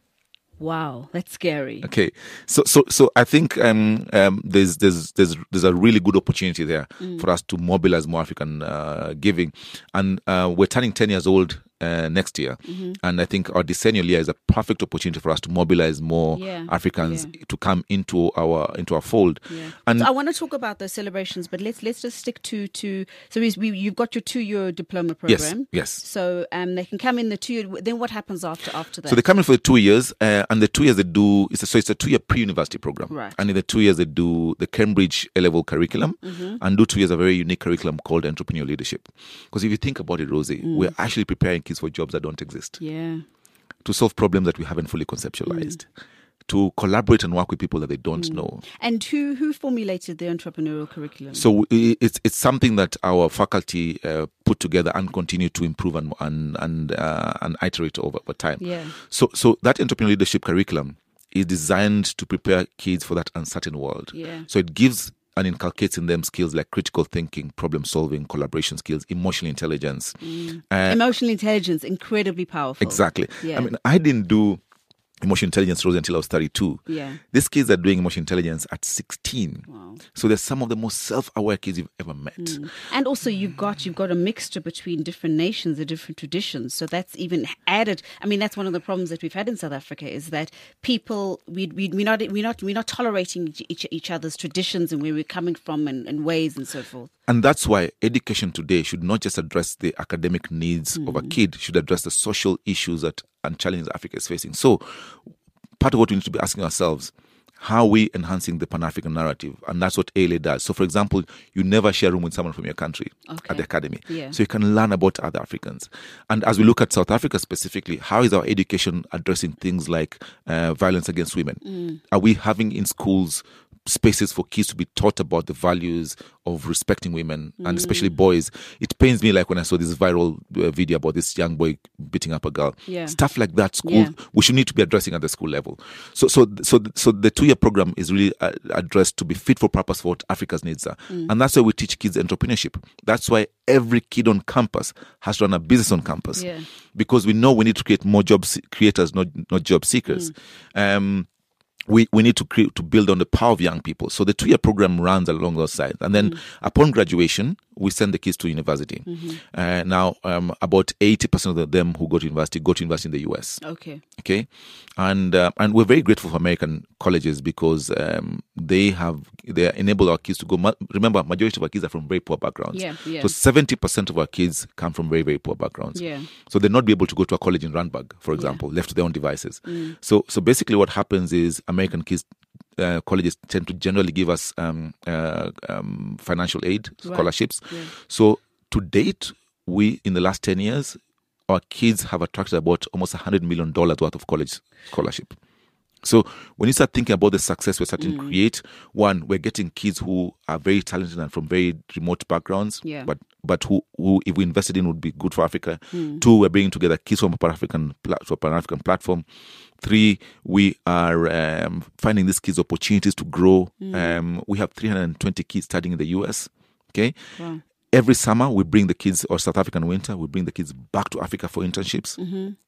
Wow. That's scary. Okay, so so so I think um, um, there's there's there's there's a really good opportunity there Mm. for us to mobilize more African uh, giving, and uh, we're turning ten years old uh, next year, Mm-hmm. and I think our decennial year is a perfect opportunity for us to mobilize more Yeah, Africans yeah. to come into our into our fold. Yeah. And So I want to talk about those celebrations, but let's let's just stick to to. So we, we you've got your two year diploma yes, program. yes. So um, they can come in the two year. Then what happens after after that? So they come in for the two years, uh, and the two years they do. It's a, so it's a two-year pre-university program, Right. and in the two years they do the Cambridge A-level curriculum, Mm-hmm. and do two years a very unique curriculum called entrepreneurial leadership. Because if you think about it, Rosie, Mm. we're actually preparing kids for jobs that don't exist, Yeah. to solve problems that we haven't fully conceptualized, to collaborate and work with people that they don't know. And who who formulated the entrepreneurial curriculum? So i- it's it's something that our faculty uh, put together and continue to improve and and and, uh, and iterate over, over time. Yeah. So so that entrepreneurial leadership curriculum is designed to prepare kids for that uncertain world. Yeah. So it gives and inculcates in them skills like critical thinking, problem solving, collaboration skills, emotional intelligence. Uh, Emotional intelligence, incredibly powerful. exactly. Yeah. I mean, I didn't do emotional intelligence, Rosie, until I was thirty-two. Yeah. These kids are doing emotional intelligence at sixteen. Wow. So they're some of the most self-aware kids you've ever met. Mm. And also you've got you've got a mixture between different nations, the different traditions. So that's even added. I mean, that's one of the problems that we've had in South Africa is that people we we we're not we're not we're not tolerating each, each other's traditions and where we're coming from and, and ways and so forth. And that's why education today should not just address the academic needs of a kid, should address the social issues that and challenges Africa is facing. So part of what we need to be asking ourselves, how are we enhancing the Pan-African narrative? And that's what A L A does. So, for example, you never share a room with someone from your country Okay. at the academy. Yeah. So you can learn about other Africans. And as we look at South Africa specifically, how is our education addressing things like uh, violence against women? Are we having in schools spaces for kids to be taught about the values of respecting women and especially boys? It pains me like when I saw this viral uh, video about this young boy beating up a girl. Yeah. Stuff like that, school, Yeah. we should need to be addressing at the school level. So, so, so, so the two-year program is really uh, addressed to be fit for purpose for what Africa's needs are, and that's why we teach kids entrepreneurship. That's why every kid on campus has to run a business on campus, Yeah. because we know we need to create more job se- creators, not not job seekers. Um, we we need to create to build on the power of young people. So the two year program runs along those sides, and then upon graduation, we send the kids to university. Uh, now, um, about eighty percent of them who go to university go to university in the U S. Okay. Okay, and uh, and we're very grateful for American colleges because um, they have they enable our kids to go. Ma- remember, majority of our kids are from very poor backgrounds. Yeah, yeah. So seventy percent of our kids come from very very poor backgrounds. Yeah. So they'll not be able to go to a college in Randburg, for example, left to their own devices. So so basically, what happens is American kids. Uh, colleges tend to generally give us um, uh, um, financial aid, Right. scholarships. Yeah. So to date, we in the last ten years, our kids have attracted about almost one hundred million dollars worth of college scholarship. So when you start thinking about the success we're starting to create, one, we're getting kids who are very talented and from very remote backgrounds, Yeah. but but who, who if we invested in would be good for Africa. Two, we're bringing together kids from a Pan-African, pla- to a Pan-African platform. Three, we are um, finding these kids opportunities to grow. Um, we have three hundred twenty kids studying in the U S. Okay. Wow. Every summer, we bring the kids, or South African winter, we bring the kids back to Africa for internships.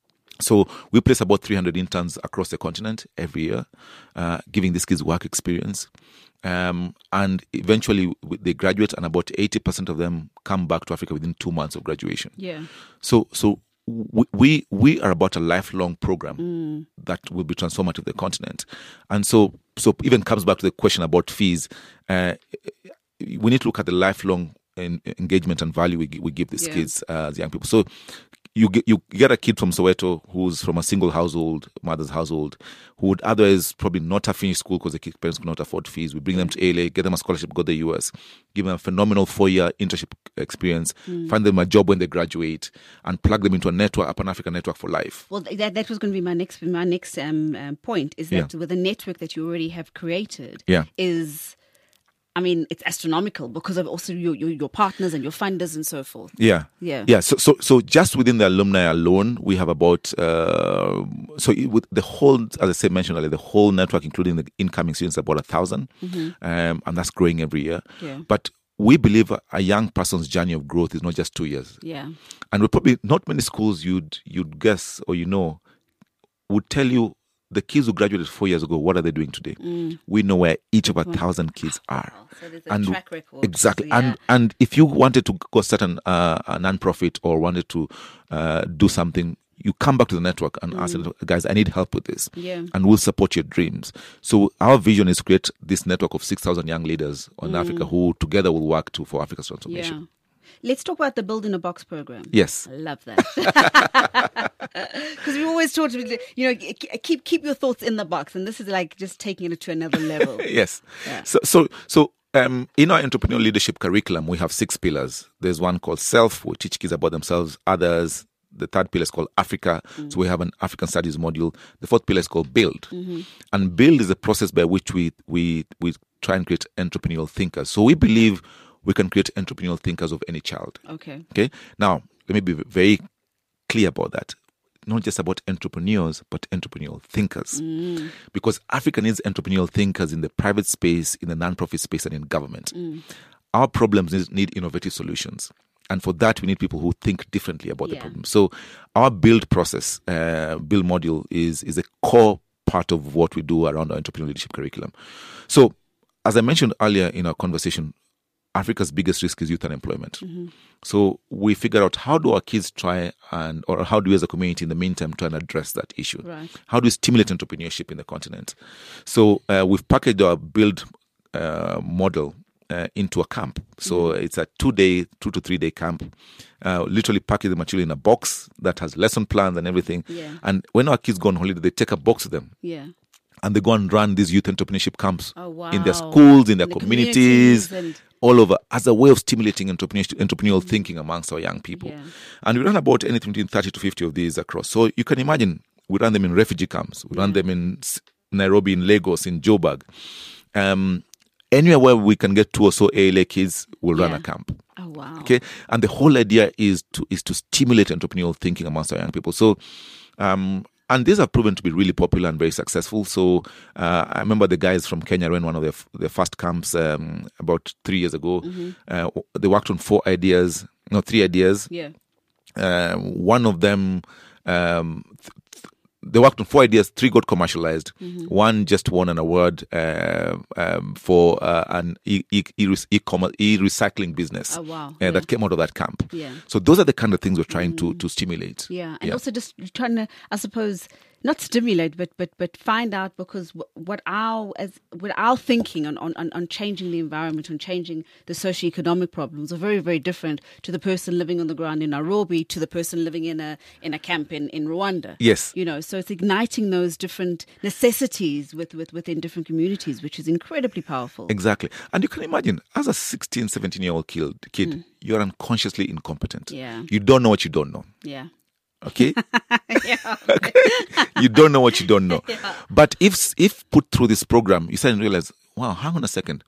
So we place about three hundred interns across the continent every year, uh, giving these kids work experience. Um, and eventually w- they graduate, and about eighty percent of them come back to Africa within two months of graduation. Yeah. So, so we we, we are about a lifelong program that will be transformative to the continent. And so, so even comes back to the question about fees. Uh, we need to look at the lifelong en- engagement and value we, gi- we give these Yeah. kids uh, as young people. So you get, you get a kid from Soweto who's from a single household, mother's household, who would otherwise probably not have finished school because the kid- parents could not afford fees. We bring them to A L A, get them a scholarship, go to the U S, give them a phenomenal four-year internship experience, find them a job when they graduate, and plug them into a network, a Pan-African network for life. Well, that that was going to be my next my next um, um, point. Is that with the network that you already have created, Yeah. is I mean, it's astronomical because of also your, your, your partners and your funders and so forth. Yeah. Yeah. Yeah. So, so, so just within the alumni alone, we have about, uh, so it, with the whole, as I said, mentioned earlier, the whole network, including the incoming students, about a thousand. Mm-hmm. Um, and that's growing every year. Yeah. But we believe a young person's journey of growth is not just two years. Yeah. And we probably, not many schools you'd, you'd guess or you know would tell you the kids who graduated four years ago, what are they doing today? Mm. We know where each of a thousand kids are. So there's a and track record. Exactly. Yeah. And and if you wanted to go start an, uh, a non-profit or wanted to uh, do something, you come back to the network and mm. ask, guys, I need help with this. Yeah. And we'll support your dreams. So our vision is to create this network of six thousand young leaders in mm. Africa who together will work to for Africa's transformation. Yeah. Let's talk about the Build in a Box program. Yes. I love that. Because we always talk, you know, keep keep your thoughts in the box. And this is like just taking it to another level. Yes. Yeah. So, so, so um, in our entrepreneurial leadership curriculum, we have six pillars. There's one called Self, we teach kids about themselves, others. The third pillar is called Africa. Mm. So we have an African Studies module. The fourth pillar is called Build. Mm-hmm. And Build is a process by which we, we, we try and create entrepreneurial thinkers. So we believe we can create entrepreneurial thinkers of any child. Okay. Okay. Now, let me be very clear about that. Not just about entrepreneurs, but entrepreneurial thinkers. Mm. Because Africa needs entrepreneurial thinkers in the private space, in the non-profit space, and in government. Mm. Our problems need innovative solutions. And for that, we need people who think differently about yeah. the problem. So our build process, uh, build module is, is a core part of what we do around our entrepreneurial leadership curriculum. So as I mentioned earlier in our conversation, Africa's biggest risk is youth unemployment. Mm-hmm. So we figure out how do our kids try and, or how do we as a community in the meantime try and address that issue? Right. How do we stimulate entrepreneurship in the continent? So uh, we've packaged our build uh, model uh, into a camp. So mm-hmm. it's a two-day, two to three-day camp. Uh, literally package the material in a box that has lesson plans and everything. Yeah. And when our kids go on holiday, they take a box with them. Yeah. And they go and run these youth entrepreneurship camps oh, wow. in their schools, in their in the communities, communities and... all over, as a way of stimulating entrepreneurial, entrepreneurial mm-hmm. thinking amongst our young people. Yeah. And we run about anything between thirty to fifty of these across. So you can imagine, we run them in refugee camps. We yeah. run them in Nairobi, in Lagos, in Joburg. Um, anywhere where we can get two or so A L A kids, we'll yeah. run a camp. Oh, wow. Okay. And the whole idea is to is to stimulate entrepreneurial thinking amongst our young people. So, um, and these have proven to be really popular and very successful. So uh, I remember the guys from Kenya ran one of their, their first camps um, about three years ago. Mm-hmm. Uh, they worked on four ideas, no, three ideas. Yeah. Uh, one of them, um, th- they worked on four ideas, three got commercialized. Mm-hmm. One just won an award uh, um, for uh, an e- e- e- e-commerce, e-recycling business oh, wow. uh, yeah. that came out of that camp. Yeah. So those are the kind of things we're trying mm-hmm. to, to stimulate. Yeah, and yeah. also just trying to, I suppose, not stimulate, but but but find out, because what our as what our thinking on, on, on changing the environment, on changing the socioeconomic problems are very, very different to the person living on the ground in Nairobi to the person living in a in a camp in, in Rwanda. Yes. You know, so it's igniting those different necessities with, with within different communities, which is incredibly powerful. Exactly. And you can imagine, as a sixteen, seventeen-year-old kid, kid mm. you're unconsciously incompetent. Yeah. You don't know what you don't know. Yeah. Okay? yeah. Okay? You don't know what you don't know. Yeah. But if if put through this program, you suddenly realize, wow, hang on a second.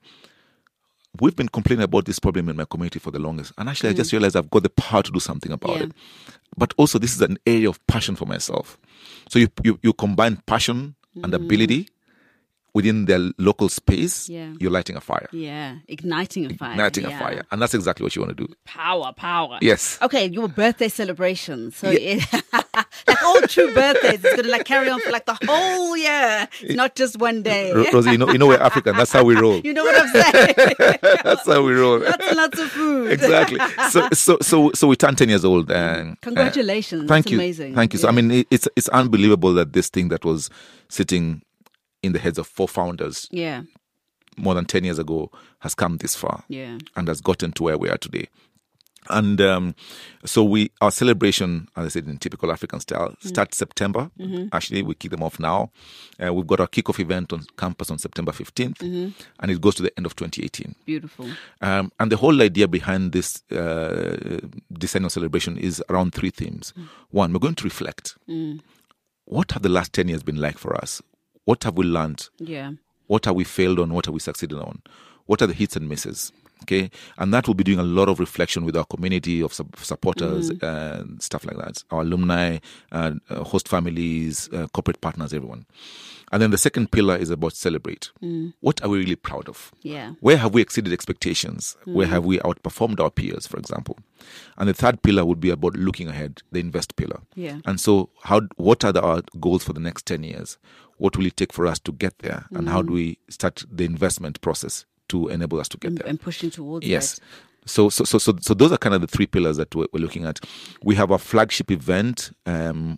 We've been complaining about this problem in my community for the longest. And actually, mm. I just realized I've got the power to do something about yeah. it. But also, this is an area of passion for myself. So you you, you combine passion mm. and ability within their local space, yeah. you're lighting a fire. Yeah, igniting a fire. Igniting yeah. a fire. And that's exactly what you want to do. Power, power. Yes. Okay, your birthday celebrations. So yeah. it, like all true birthdays, it's going to like carry on for like the whole year. It's not just one day. Rosie, you know, you know we're African. That's how we roll. You know what I'm saying? That's how we roll. Lots and lots of food. Exactly. So, so, so, so we turned ten years old. And, Congratulations. Uh, thank That's you. amazing. Thank you. Yeah. So, I mean, it's it's unbelievable that this thing that was sitting in the heads of four founders yeah. more than ten years ago has come this far yeah. and has gotten to where we are today. And um, so we our celebration, as I said, in typical African style, mm. starts September. Mm-hmm. Actually, we kick them off now. Uh, we've got our kickoff event on campus on September fifteenth, mm-hmm. and it goes to the end of twenty eighteen. Beautiful. Um, and the whole idea behind this uh, decennial celebration is around three themes. Mm. One, we're going to reflect. Mm. What have the last ten years been like for us? What have we learned? Yeah. What have we failed on? What have we succeeded on? what are the hits and misses? Okay, and that will be doing a lot of reflection with our community of sub- supporters and mm. uh, stuff like that. Our alumni, uh, uh, host families, uh, corporate partners, everyone. And then the second pillar is about celebrate. Mm. What are we really proud of? Yeah. Where have we exceeded expectations? Mm. Where have we outperformed our peers, for example? And the third pillar would be about looking ahead, the invest pillar. Yeah. And so, how? What are the, our goals for the next ten years? What will it take for us to get there? And mm. how do we start the investment process to enable us to get and, there? And pushing towards yes. that. So, so, so, so, so those are kind of the three pillars that we're, we're looking at. We have a flagship event um,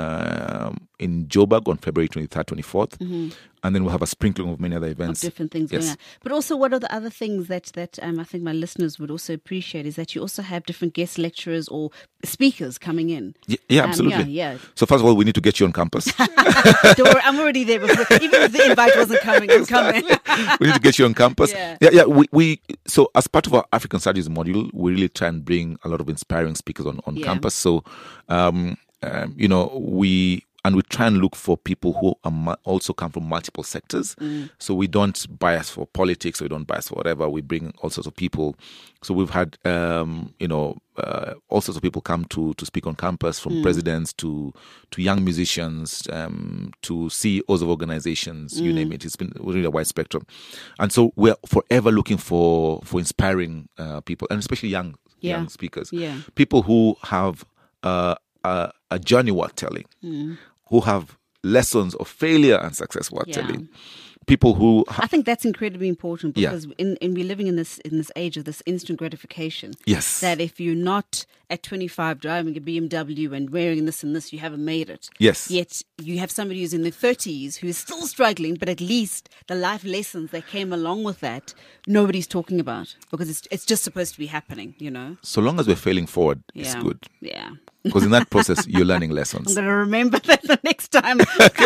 uh, in Joburg on February twenty-third, twenty-fourth. Mm-hmm. And then we'll have a sprinkling of many other events. Of different things yes. going on. But also, what are the other things that, that um, I think my listeners would also appreciate is that you also have different guest lecturers or speakers coming in. Yeah, yeah um, absolutely. Yeah, yeah. So first of all, we need to get you on campus. Don't worry, I'm already there. Before, even if the invite wasn't coming, I'm coming. We need to get you on campus. Yeah, yeah. yeah we, we, so as part of our African Studies module, we really try and bring a lot of inspiring speakers on, on yeah. campus. So, um, um, you know, we... And we try and look for people who are mu- also come from multiple sectors. Mm. So we don't bias for politics, we don't bias for whatever. We bring all sorts of people. So we've had, um, you know, uh, all sorts of people come to to speak on campus, from mm. presidents to to young musicians, um, to C E Os of organizations, mm. you name it. It's been really a wide spectrum. And so we're forever looking for, for inspiring uh, people, and especially young, yeah. young speakers. Yeah. People who have uh, a, a journey worth telling. Mm. Who have lessons of failure and success worth yeah. telling. People who ha- I think that's incredibly important because yeah. in, in we're living in this in this age of this instant gratification. Yes. That if you're not at twenty-five driving a B M W and wearing this and this, you haven't made it. Yes. Yet you have somebody who's in their thirties who is still struggling, but at least the life lessons that came along with that, nobody's talking about because it's it's just supposed to be happening, you know. So long as we're failing forward, yeah. it's good. Yeah. Because in that process, you're learning lessons. I'm going to remember that the next time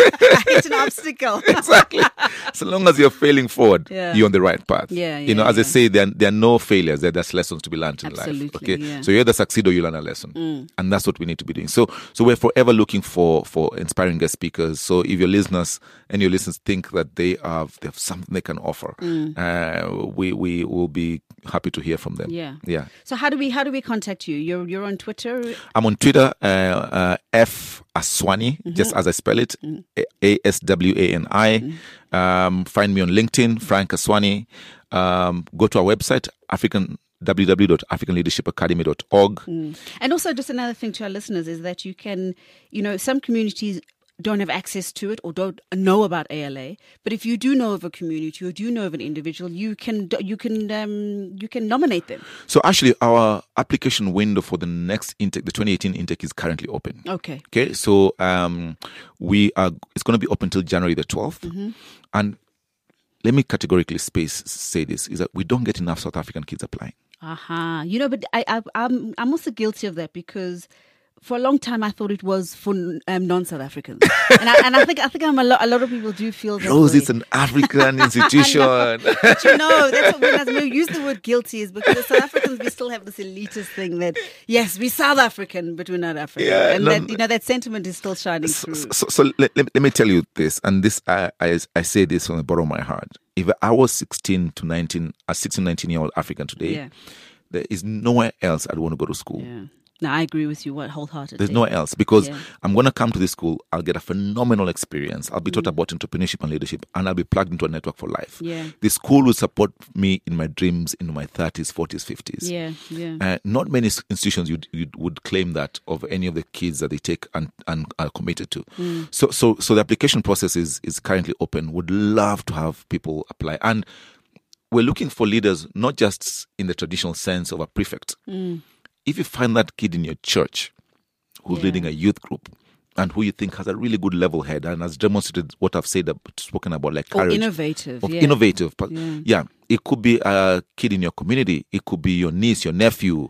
I hit an obstacle. Exactly. So long as you're failing forward, yeah. you're on the right path. Yeah, yeah, you know, as yeah. I say, there are, there are no failures. There are just lessons to be learned in Absolutely, life. Okay. Yeah. So you either succeed or you learn a lesson. Mm. And that's what we need to be doing. So so we're forever looking for, for inspiring guest speakers. So if your listeners and your listeners think that they have, they have something they can offer, mm. uh, we, we will be happy to hear from them. Yeah. Yeah. So how do we how do we contact you? You're you're on Twitter? I'm on Twitter, uh, uh, F Aswani, mm-hmm. just as I spell it, mm-hmm. A S W A N I. Mm-hmm. Um, find me on LinkedIn, Frank Aswani. Um, go to our website, African w w w dot african leadership academy dot org. Mm. And also, just another thing to our listeners is that you can, you know, some communities don't have access to it or don't know about A L A. But if you do know of a community or do know of an individual, you can you can um, you can nominate them. So actually, our application window for the next intake, the twenty eighteen intake, is currently open. Okay. Okay. So um, we are. It's going to be open until January the twelfth, mm-hmm. and let me categorically space say this: is that we don't get enough South African kids applying. Aha. Uh-huh. You know, but I, I I'm I'm also guilty of that because for a long time, I thought it was for um, non-South Africans, and I, and I think I think I'm a lot. A lot of people do feel that Rose, way. it's an African institution. But you know, that's what when I use the word guilty is because the South Africans we still have this elitist thing that yes, we're South African, but we're not African, yeah, and no, that you know that sentiment is still shining so, through. So, so let, let, let me tell you this, and this I, I I say this from the bottom of my heart. If I was sixteen to nineteen, a sixteen, nineteen year old African today, yeah. there is nowhere else I'd want to go to school. Yeah. No, I agree with you wholeheartedly. There's nowhere else because yeah. I'm going to come to this school. I'll get a phenomenal experience. I'll be taught mm. about entrepreneurship and leadership, and I'll be plugged into a network for life. Yeah. The school will support me in my dreams in my thirties, forties, fifties. Yeah, yeah. Uh, not many institutions you'd, you'd, would claim that of any of the kids that they take and, and are committed to. Mm. So, so, so the application process is is currently open. Would love to have people apply, and we're looking for leaders not just in the traditional sense of a prefect. Mm. If you find that kid in your church who's yeah. leading a youth group and who you think has a really good level head and has demonstrated what I've said, spoken about, like courage. Or innovative. Of yeah. Innovative. Yeah. yeah. It could be a kid in your community. It could be your niece, your nephew.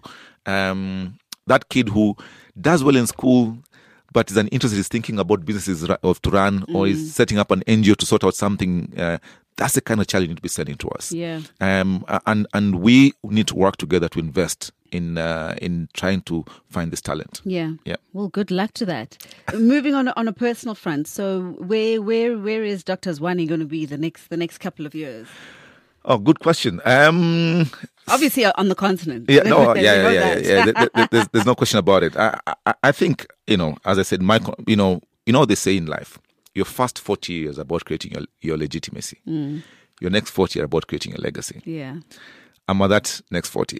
Um, that kid who does well in school but is an interest, is thinking about businesses of to run mm. or is setting up an N G O to sort out something. Uh, that's the kind of challenge you need to be sending to us. Yeah. Um, and, and we need to work together to invest in uh, in trying to find this talent. Yeah. Yeah. Well, good luck to that. Moving on on a personal front. So where where where is Doctor Aswani going to be the next the next couple of years? Oh, good question. Um, Obviously, on the continent. Yeah, no, yeah, yeah, We know yeah, yeah. that. yeah. There- there- There's, there's no question about it. I, I, I think, you know, as I said, my, co- you know, you know what they say in life. Your first forty years are about creating your, your legitimacy. Your next forty are about creating a legacy. Yeah. I'm on that next forty.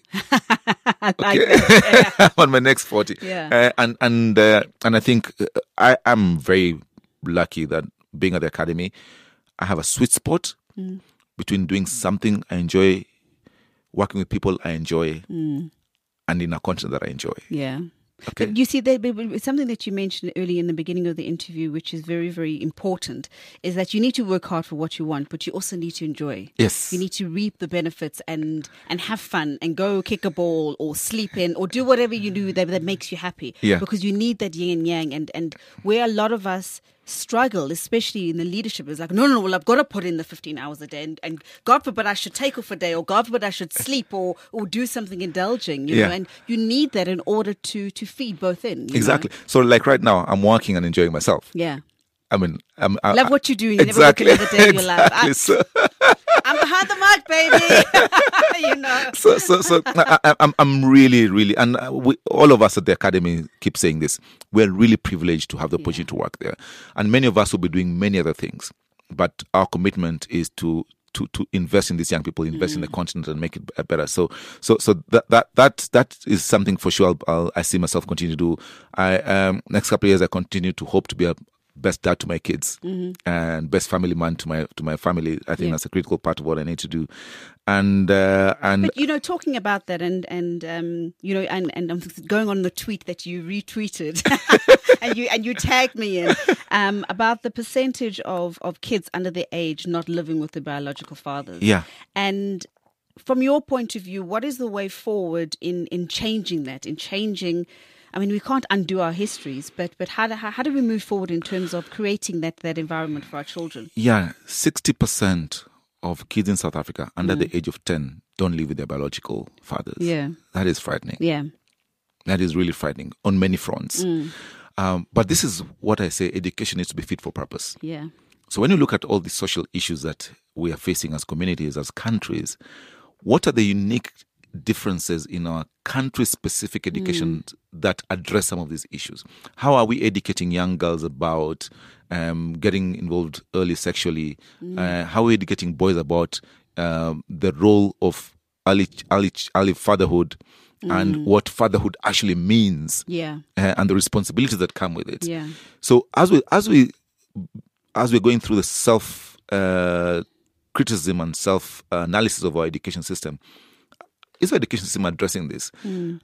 I like Okay? that. I'm on my next forty. Yeah. Uh, and and uh, and I think uh, I am very lucky that being at the academy, I have a sweet spot between doing something I enjoy, working with people I enjoy, and in a content that I enjoy. Yeah. Okay. But you see, there, but- but something that you mentioned earlier in the beginning of the interview, which is very, very important, is that you need to work hard for what you want, but you also need to enjoy. Yes. You need to reap the benefits and and have fun and go kick a ball or sleep in or do whatever you do that, that makes you happy. Yeah. Because you need that yin and yang. And, and where a lot of us struggle, especially in the leadership, is like, no, no, no, well, I've got to put in the fifteen hours a day. And, and God forbid I should take off a day, or God forbid I should sleep or or do something indulging. You Yeah. know, and you need that in order to to feed both in. you Exactly. know? So, like right now, I'm working and enjoying myself. Yeah. I mean, I'm, I Love what you do. You exactly, never work another day in your life. exactly. I, So, I'm behind the mic, baby. you know. so, so, so I, I, I'm, I'm really, really, and uh, we, all of us at the academy keep saying this. We're really privileged to have the opportunity to work there, and many of us will be doing many other things. But our commitment is to to to invest in these young people, invest in the continent, and make it b- better. So, so, so that that that that is something for sure. I'll, I'll, I see myself continue to do. I um, next couple of years, I continue to hope to be a best dad to my kids and best family man to my to my family. I think Yeah. that's a critical part of what I need to do. And uh, and But you know, talking about that, and and um, you know, and and I'm going on the tweet that you retweeted, and you and you tagged me in um, about the percentage of of kids under the age not living with their biological fathers. Yeah. And from your point of view, what is the way forward in in changing that? In changing. I mean, we can't undo our histories, but but how do, how, how do we move forward in terms of creating that, that environment for our children? yeah, sixty percent of kids in South Africa under the age of ten don't live with their biological fathers. Yeah. That is frightening. Yeah. That is really frightening on many fronts. Um, but this is what I say, education needs to be fit for purpose. Yeah. So when you look at all the social issues that we are facing as communities, as countries, what are the unique differences in our country-specific education that address some of these issues? How are we educating young girls about um, getting involved early sexually? Uh, how are we educating boys about um, the role of early, early, early fatherhood and what fatherhood actually means? Yeah. uh, and the responsibilities that come with it. Yeah. So as we as we as we're going through the self uh, criticism and self analysis of our education system, is our education system addressing this,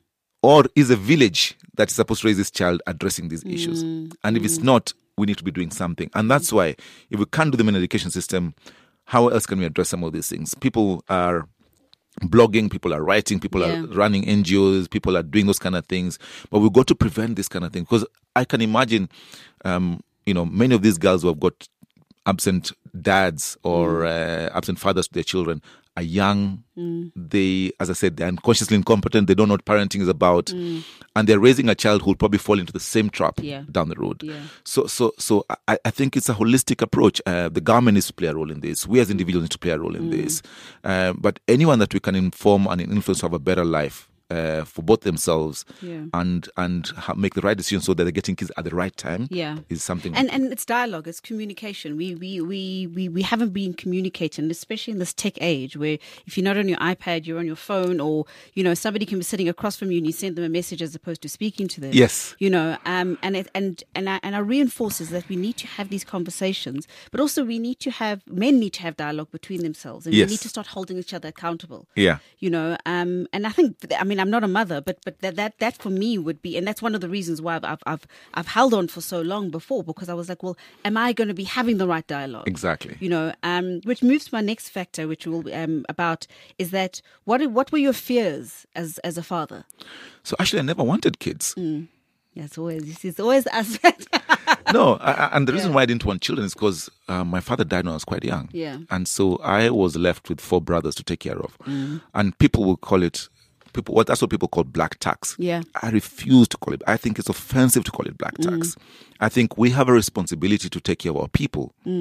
or is a village that's supposed to raise this child addressing these issues? And if it's not, we need to be doing something. And that's why if we can't do them in an education system, how else can we address some of these things? People are blogging, people are writing, people Yeah. are running N G Os, people are doing those kind of things. But we've got to prevent this kind of thing, because I can imagine, um, you know, many of these girls who have got absent dads or uh, absent fathers to their children are young. They, as I said, they're unconsciously incompetent. They don't know what parenting is about, and they're raising a child who will probably fall into the same trap Yeah. down the road. Yeah. So, so, so I, I think it's a holistic approach. Uh, the government needs to play a role in this. We as individuals need to play a role in this. Uh, but anyone that we can inform and influence to have a better life uh, for both themselves Yeah. and and ha- make the right decision so that they're getting kids at the right time. Yeah. is something. And and it's dialogue, it's communication. We we, we, we we haven't been communicating, especially in this tech age where if you're not on your iPad, you're on your phone, or you know somebody can be sitting across from you and you send them a message as opposed to speaking to them. Yes. You know, um, and it, and and I, and I reinforces that we need to have these conversations, but also we need to have men need to have dialogue between themselves, and Yes. we need to start holding each other accountable. Yeah. You know, um, and I think I mean I'm not a mother, but but that that that for me would be, and that's one of the reasons why I've I've I've, I've held on for so long before, because I was like, well, am I going to be having the right dialogue? Exactly. You know, um, which moves to my next factor, which will um about is that what what were your fears as as a father? So actually, I never wanted kids. That's always it's always the aspect. No, I, I- and the reason Yeah. why I didn't want children is because uh, my father died when I was quite young. Yeah. And so I was left with four brothers to take care of. And people will call it, people. Well, that's what people call black tax. Yeah. I refuse to call it. I think it's offensive to call it black tax. I think we have a responsibility to take care of our people.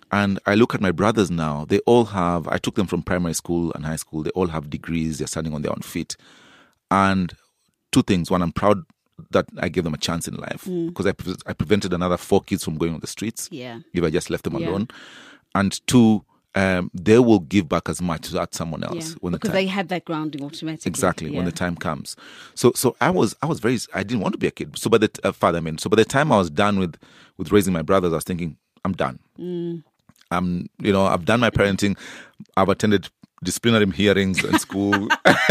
And I look at my brothers now. They all have, I took them from primary school and high school. They all have degrees. They're standing on their own feet. And two things. One, I'm proud that I gave them a chance in life because mm. I, pre- I prevented another four kids from going on the streets yeah. if I just left them yeah. alone. And two, um, they will give back as much to someone else yeah. when because the time, they have that grounding automatically. Exactly yeah. when the time comes. So, so I was, I was very, I didn't want to be a kid. So by the uh, father, I mean, so by the time I was done with, with raising my brothers, I was thinking, I'm done. Mm. I'm, you know, I've done my parenting. I've attended disciplinary hearings in school.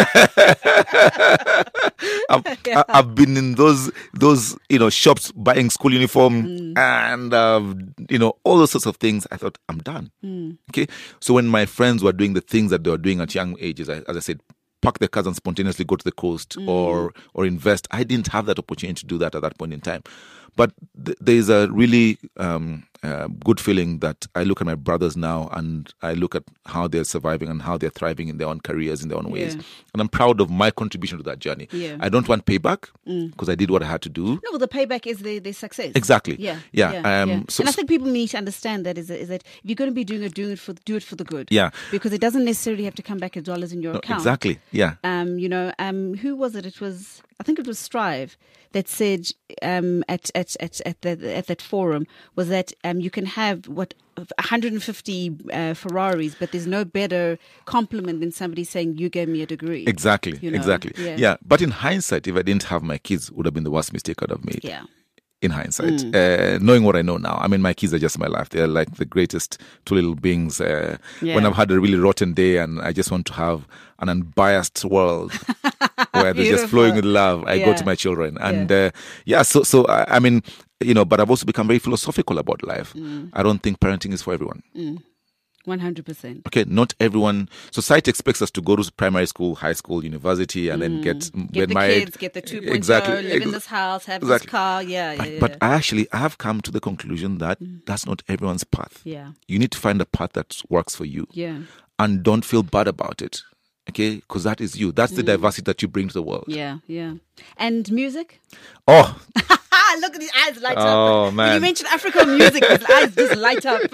I've, yeah. I've been in those those you know shops buying school uniform mm. and uh, you know all those sorts of things. I thought I'm done. Mm. Okay, so when my friends were doing the things that they were doing at young ages, I, as I said, park their cars and spontaneously go to the coast mm. or or invest. I didn't have that opportunity to do that at that point in time. But th- there is a really um, uh, good feeling that I look at my brothers now and I look at how they're surviving and how they're thriving in their own careers, in their own ways. Yeah. And I'm proud of my contribution to that journey. Yeah. I don't want payback because mm. I did what I had to do. No, well, the payback is the, the success. Exactly. Yeah. Yeah. yeah, um, yeah. So, and I think people need to understand that is that, is that if you're going to be doing it, doing it for do it for the good. Yeah. Because it doesn't necessarily have to come back as dollars in your no, account. Exactly. Yeah. Um, you know, um, who was it? It was I think it was Strive that said um, at at at at, the, at that forum was that um, you can have what one hundred fifty uh, Ferraris, but there's no better compliment than somebody saying you gave me a degree. Exactly, you know? exactly. Yeah. yeah, but in hindsight, if I didn't have my kids, it would have been the worst mistake I'd have made. Yeah. In hindsight, mm. uh, knowing what I know now, I mean, my kids are just my life. They're like the greatest two little beings. Uh, yeah. When I've had a really rotten day and I just want to have an unbiased world where they're just flowing with love, I yeah. go to my children. And yeah, uh, yeah so, so I, I mean, you know, but I've also become very philosophical about life. Mm. I don't think parenting is for everyone. Mm. one hundred percent. Okay, not everyone. Society expects us to go to primary school, high school, university, and then get get, get the married. kids, get the two point oh, exactly. live in this house, have exactly. this car. Yeah, but, yeah, yeah. but I actually I have come to the conclusion that mm. that's not everyone's path. Yeah, you need to find a path that works for you. Yeah, and don't feel bad about it. Okay, because that is you. That's the mm. diversity that you bring to the world. Yeah, yeah. And music? Oh. Look at his eyes light oh, up. Man. When you mention African music, his eyes just light up.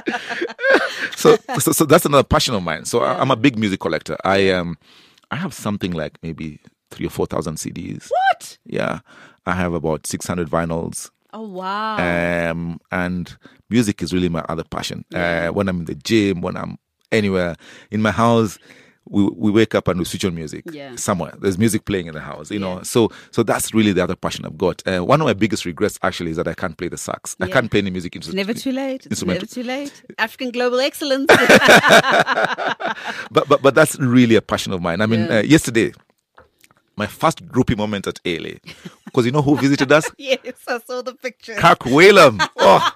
so, so, so that's another passion of mine. So yeah. I'm a big music collector. I um, I have something like maybe three or four thousand C Ds. What? Yeah, I have about six hundred vinyls. Oh wow! Um, and music is really my other passion. Yeah. Uh, when I'm in the gym, when I'm anywhere in my house. We we wake up and we switch on music yeah. somewhere. There's music playing in the house, you yeah. know. So so that's really the other passion I've got. Uh, one of my biggest regrets actually is that I can't play the sax. Yeah. I can't play any music instrument. It's never too late. It's never too late. African global excellence. but but but that's really a passion of mine. I mean, yeah. uh, yesterday, my first groupie moment at A L A, because you know who visited us? Yes, I saw the picture. Kirk Whalum. Oh.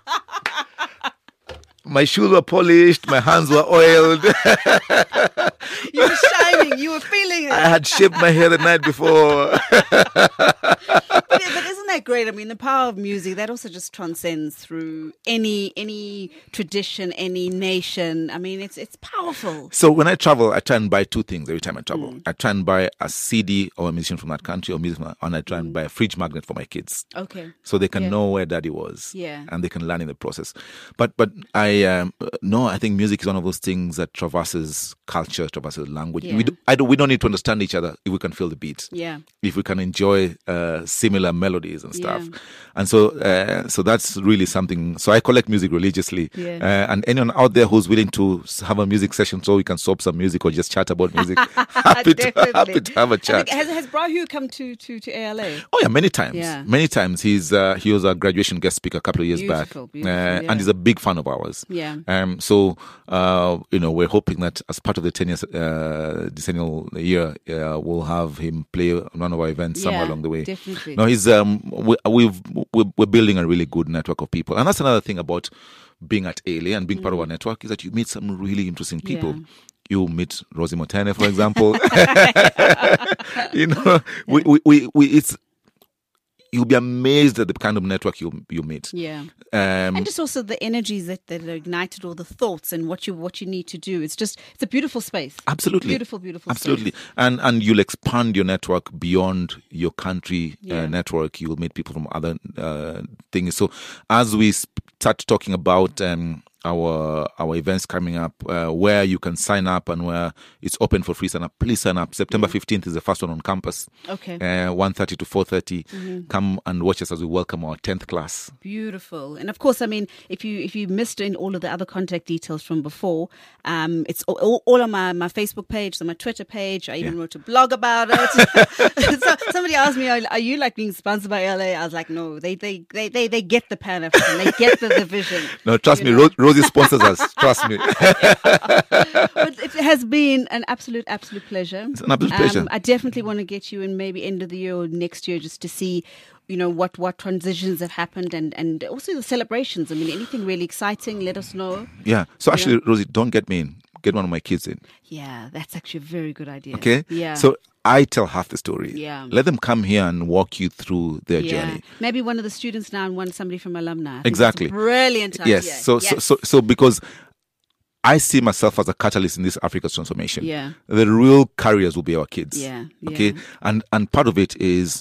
My shoes were polished, my hands were oiled. You were shining, you were feeling it. I had shaved my hair the night before. but, but isn't that great? I mean, the power of music, that also just transcends through any any tradition, any nation. I mean, it's it's powerful. So when I travel, I try and buy two things every time I travel. Mm. I try and buy a C D or a musician from that country, or music, and I try and buy a fridge magnet for my kids. Okay. So they can yeah. know where daddy was. Yeah. And they can learn in the process. But but I um, no, I think music is one of those things that traverses culture, traverses language. Yeah. We do, I do, we don't need to understand each other if we can feel the beat. Yeah. If we can enjoy uh, similar melodies and stuff. Yeah. And so uh, so that's really something. So I collect music religiously. Yeah. Uh, and anyone out there who's willing to have a music session so we can swap some music or just chat about music, happy, to, happy to have a chat. Has, has Brahu come to, to, to A L A? Oh yeah, many times. Yeah. Many times. He's uh, he was a graduation guest speaker a couple of years Beautiful, back. beautiful, uh, yeah. And he's a big fan of ours. Yeah. Um. So, uh, you know, we're hoping that as part of the ten years, uh, decennial year, uh, we'll have him play one of our events somewhere Yeah, along the way. definitely. No, he's um, we, we've we're, we're building a really good network of people, and that's another thing about being at A L A and being mm. part of our network is that you meet some really interesting people. Yeah. You meet Rosie Motene, for example. you know, we, we, we, we it's. You'll be amazed at the kind of network you you meet. Yeah, um, and just also the energies that, that are ignited, or the thoughts and what you what you need to do. It's just it's a beautiful space. Absolutely, beautiful, beautiful. Absolutely, space. and and you'll expand your network beyond your country yeah. uh, network. You'll meet people from other uh, things. So as we start talking about um, our our events coming up, uh, where you can sign up and where it's open for free sign up. Please sign up. September fifteenth is the first one on campus. Okay. Uh, one thirty to four thirty. Mm-hmm. Come and watch us as we welcome our tenth class. Beautiful. And of course, I mean, if you if you missed in all of the other contact details from before, um, it's all, all on my, my Facebook page, on my Twitter page. I even yeah. wrote a blog about it. So somebody asked me, "Are you like being sponsored by L A?" I was like, "No, they they they they, they get the Pan African, they get the, the vision." No, trust me, Ro- Rosie sponsors us. Trust me. But it has been an absolute, absolute pleasure. It's an absolute pleasure. Um, I definitely want to get you in maybe end of the year or next year just to see, you know, what, what transitions have happened and, and also the celebrations. I mean, anything really exciting, let us know. Yeah. So actually, you know? Rosie, don't get me in. Get one of my kids in. Yeah, that's actually a very good idea. Okay? Yeah. So I tell half the story. Yeah. Let them come here and walk you through their yeah. journey. Maybe one of the students now and one somebody from alumni. I think exactly. That's a brilliant idea. Yes. So, yes. so, so, so because I see myself as a catalyst in this Africa's transformation. Yeah. The real carriers will be our kids. Yeah. Okay. Yeah. And and part of it is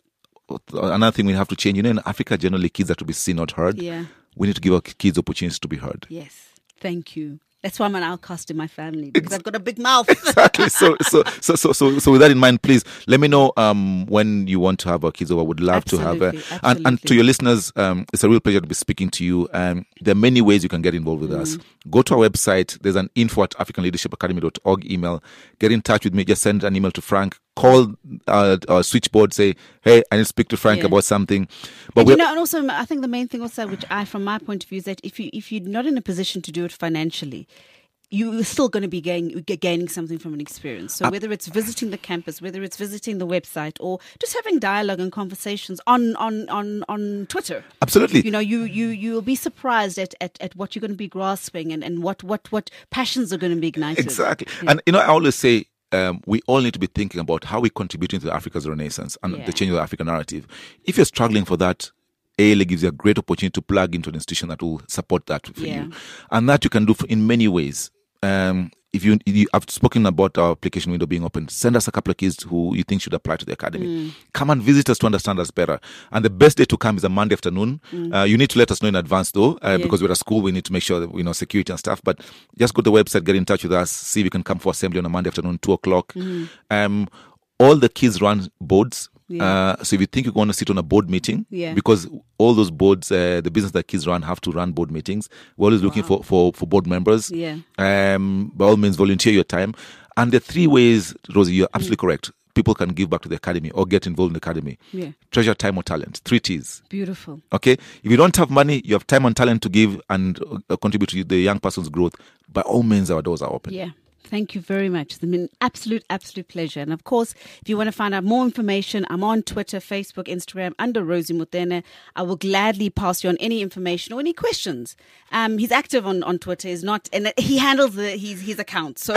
another thing we have to change. You know, in Africa, generally kids are to be seen, not heard. Yeah. We need to give our kids opportunities to be heard. Yes. Thank you. That's why I'm an outcast in my family, because I've got a big mouth. Exactly. So, so, so, so, so, so, with that in mind, please let me know um, when you want to have our kids over. Would love absolutely, to have her. And, and to your listeners, um, it's a real pleasure to be speaking to you. Um, there are many ways you can get involved with mm. us. Go to our website. There's an info at african leadership academy dot org email. Get in touch with me. Just send an email to Frank. Call uh, our switchboard. Say, hey, I need to speak to Frank yeah. about something. But and, you know, and also, I think the main thing also, which I, from my point of view, is that if you if you're not in a position to do it financially, you're still going to be gain, gaining something from an experience. So whether it's visiting the campus, whether it's visiting the website, or just having dialogue and conversations on on, on, on Twitter. Absolutely. You know, you, you, you'll be surprised at, at, at what you're going to be grasping and, and what, what, what passions are going to be ignited. Exactly. Yeah. And, you know, I always say, Um, we all need to be thinking about how we're contributing to Africa's renaissance and yeah. the change of the African narrative. If you're struggling for that, A L A gives you a great opportunity to plug into an institution that will support that for yeah. you. And that you can do for, in many ways. Um, if you, you, I've spoken about our application window being open. Send us a couple of kids who you think should apply to the academy. Mm. Come and visit us to understand us better. And the best day to come is a Monday afternoon. Mm. Uh, you need to let us know in advance, though, uh, yeah. because we're a school. We need to make sure that we know security and stuff. But just go to the website, get in touch with us, see if you can come for assembly on a Monday afternoon, two o'clock. Mm. Um, all the kids run boards. Yeah. Uh, so if you think you're going to sit on a board meeting, yeah. because all those boards, uh, the business that kids run have to run board meetings. We're always looking wow. for, for, for board members. Yeah. Um, by all means, volunteer your time. And the three ways, Rosie, you're absolutely mm. correct. People can give back to the academy or get involved in the academy. Yeah. Treasure, time, or talent. Three T's. Beautiful. Okay? If you don't have money, you have time and talent to give and uh, contribute to the young person's growth. By all means, our doors are open. Yeah. Thank you very much. It's been an absolute, absolute pleasure. And of course, if you want to find out more information, I'm on Twitter, Facebook, Instagram under Rosie Motene. I will gladly pass you on any information or any questions. Um, he's active on, on Twitter. He's not, and he handles the, his his account. So,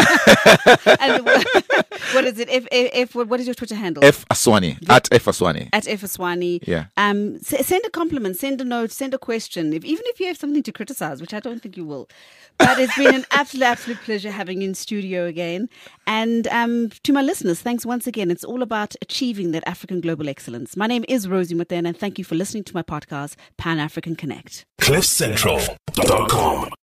and what is it? If, if, if what is your Twitter handle? F Aswani at F Aswani at F Aswani. Yeah. Um, s- send a compliment, send a note, send a question. If even if you have something to criticize, which I don't think you will. But it's been an absolute, absolute pleasure having you in studio again. And um, to my listeners, thanks once again. It's all about achieving that African global excellence. My name is Rosie Motene, and thank you for listening to my podcast, Pan African Connect. cliff central dot com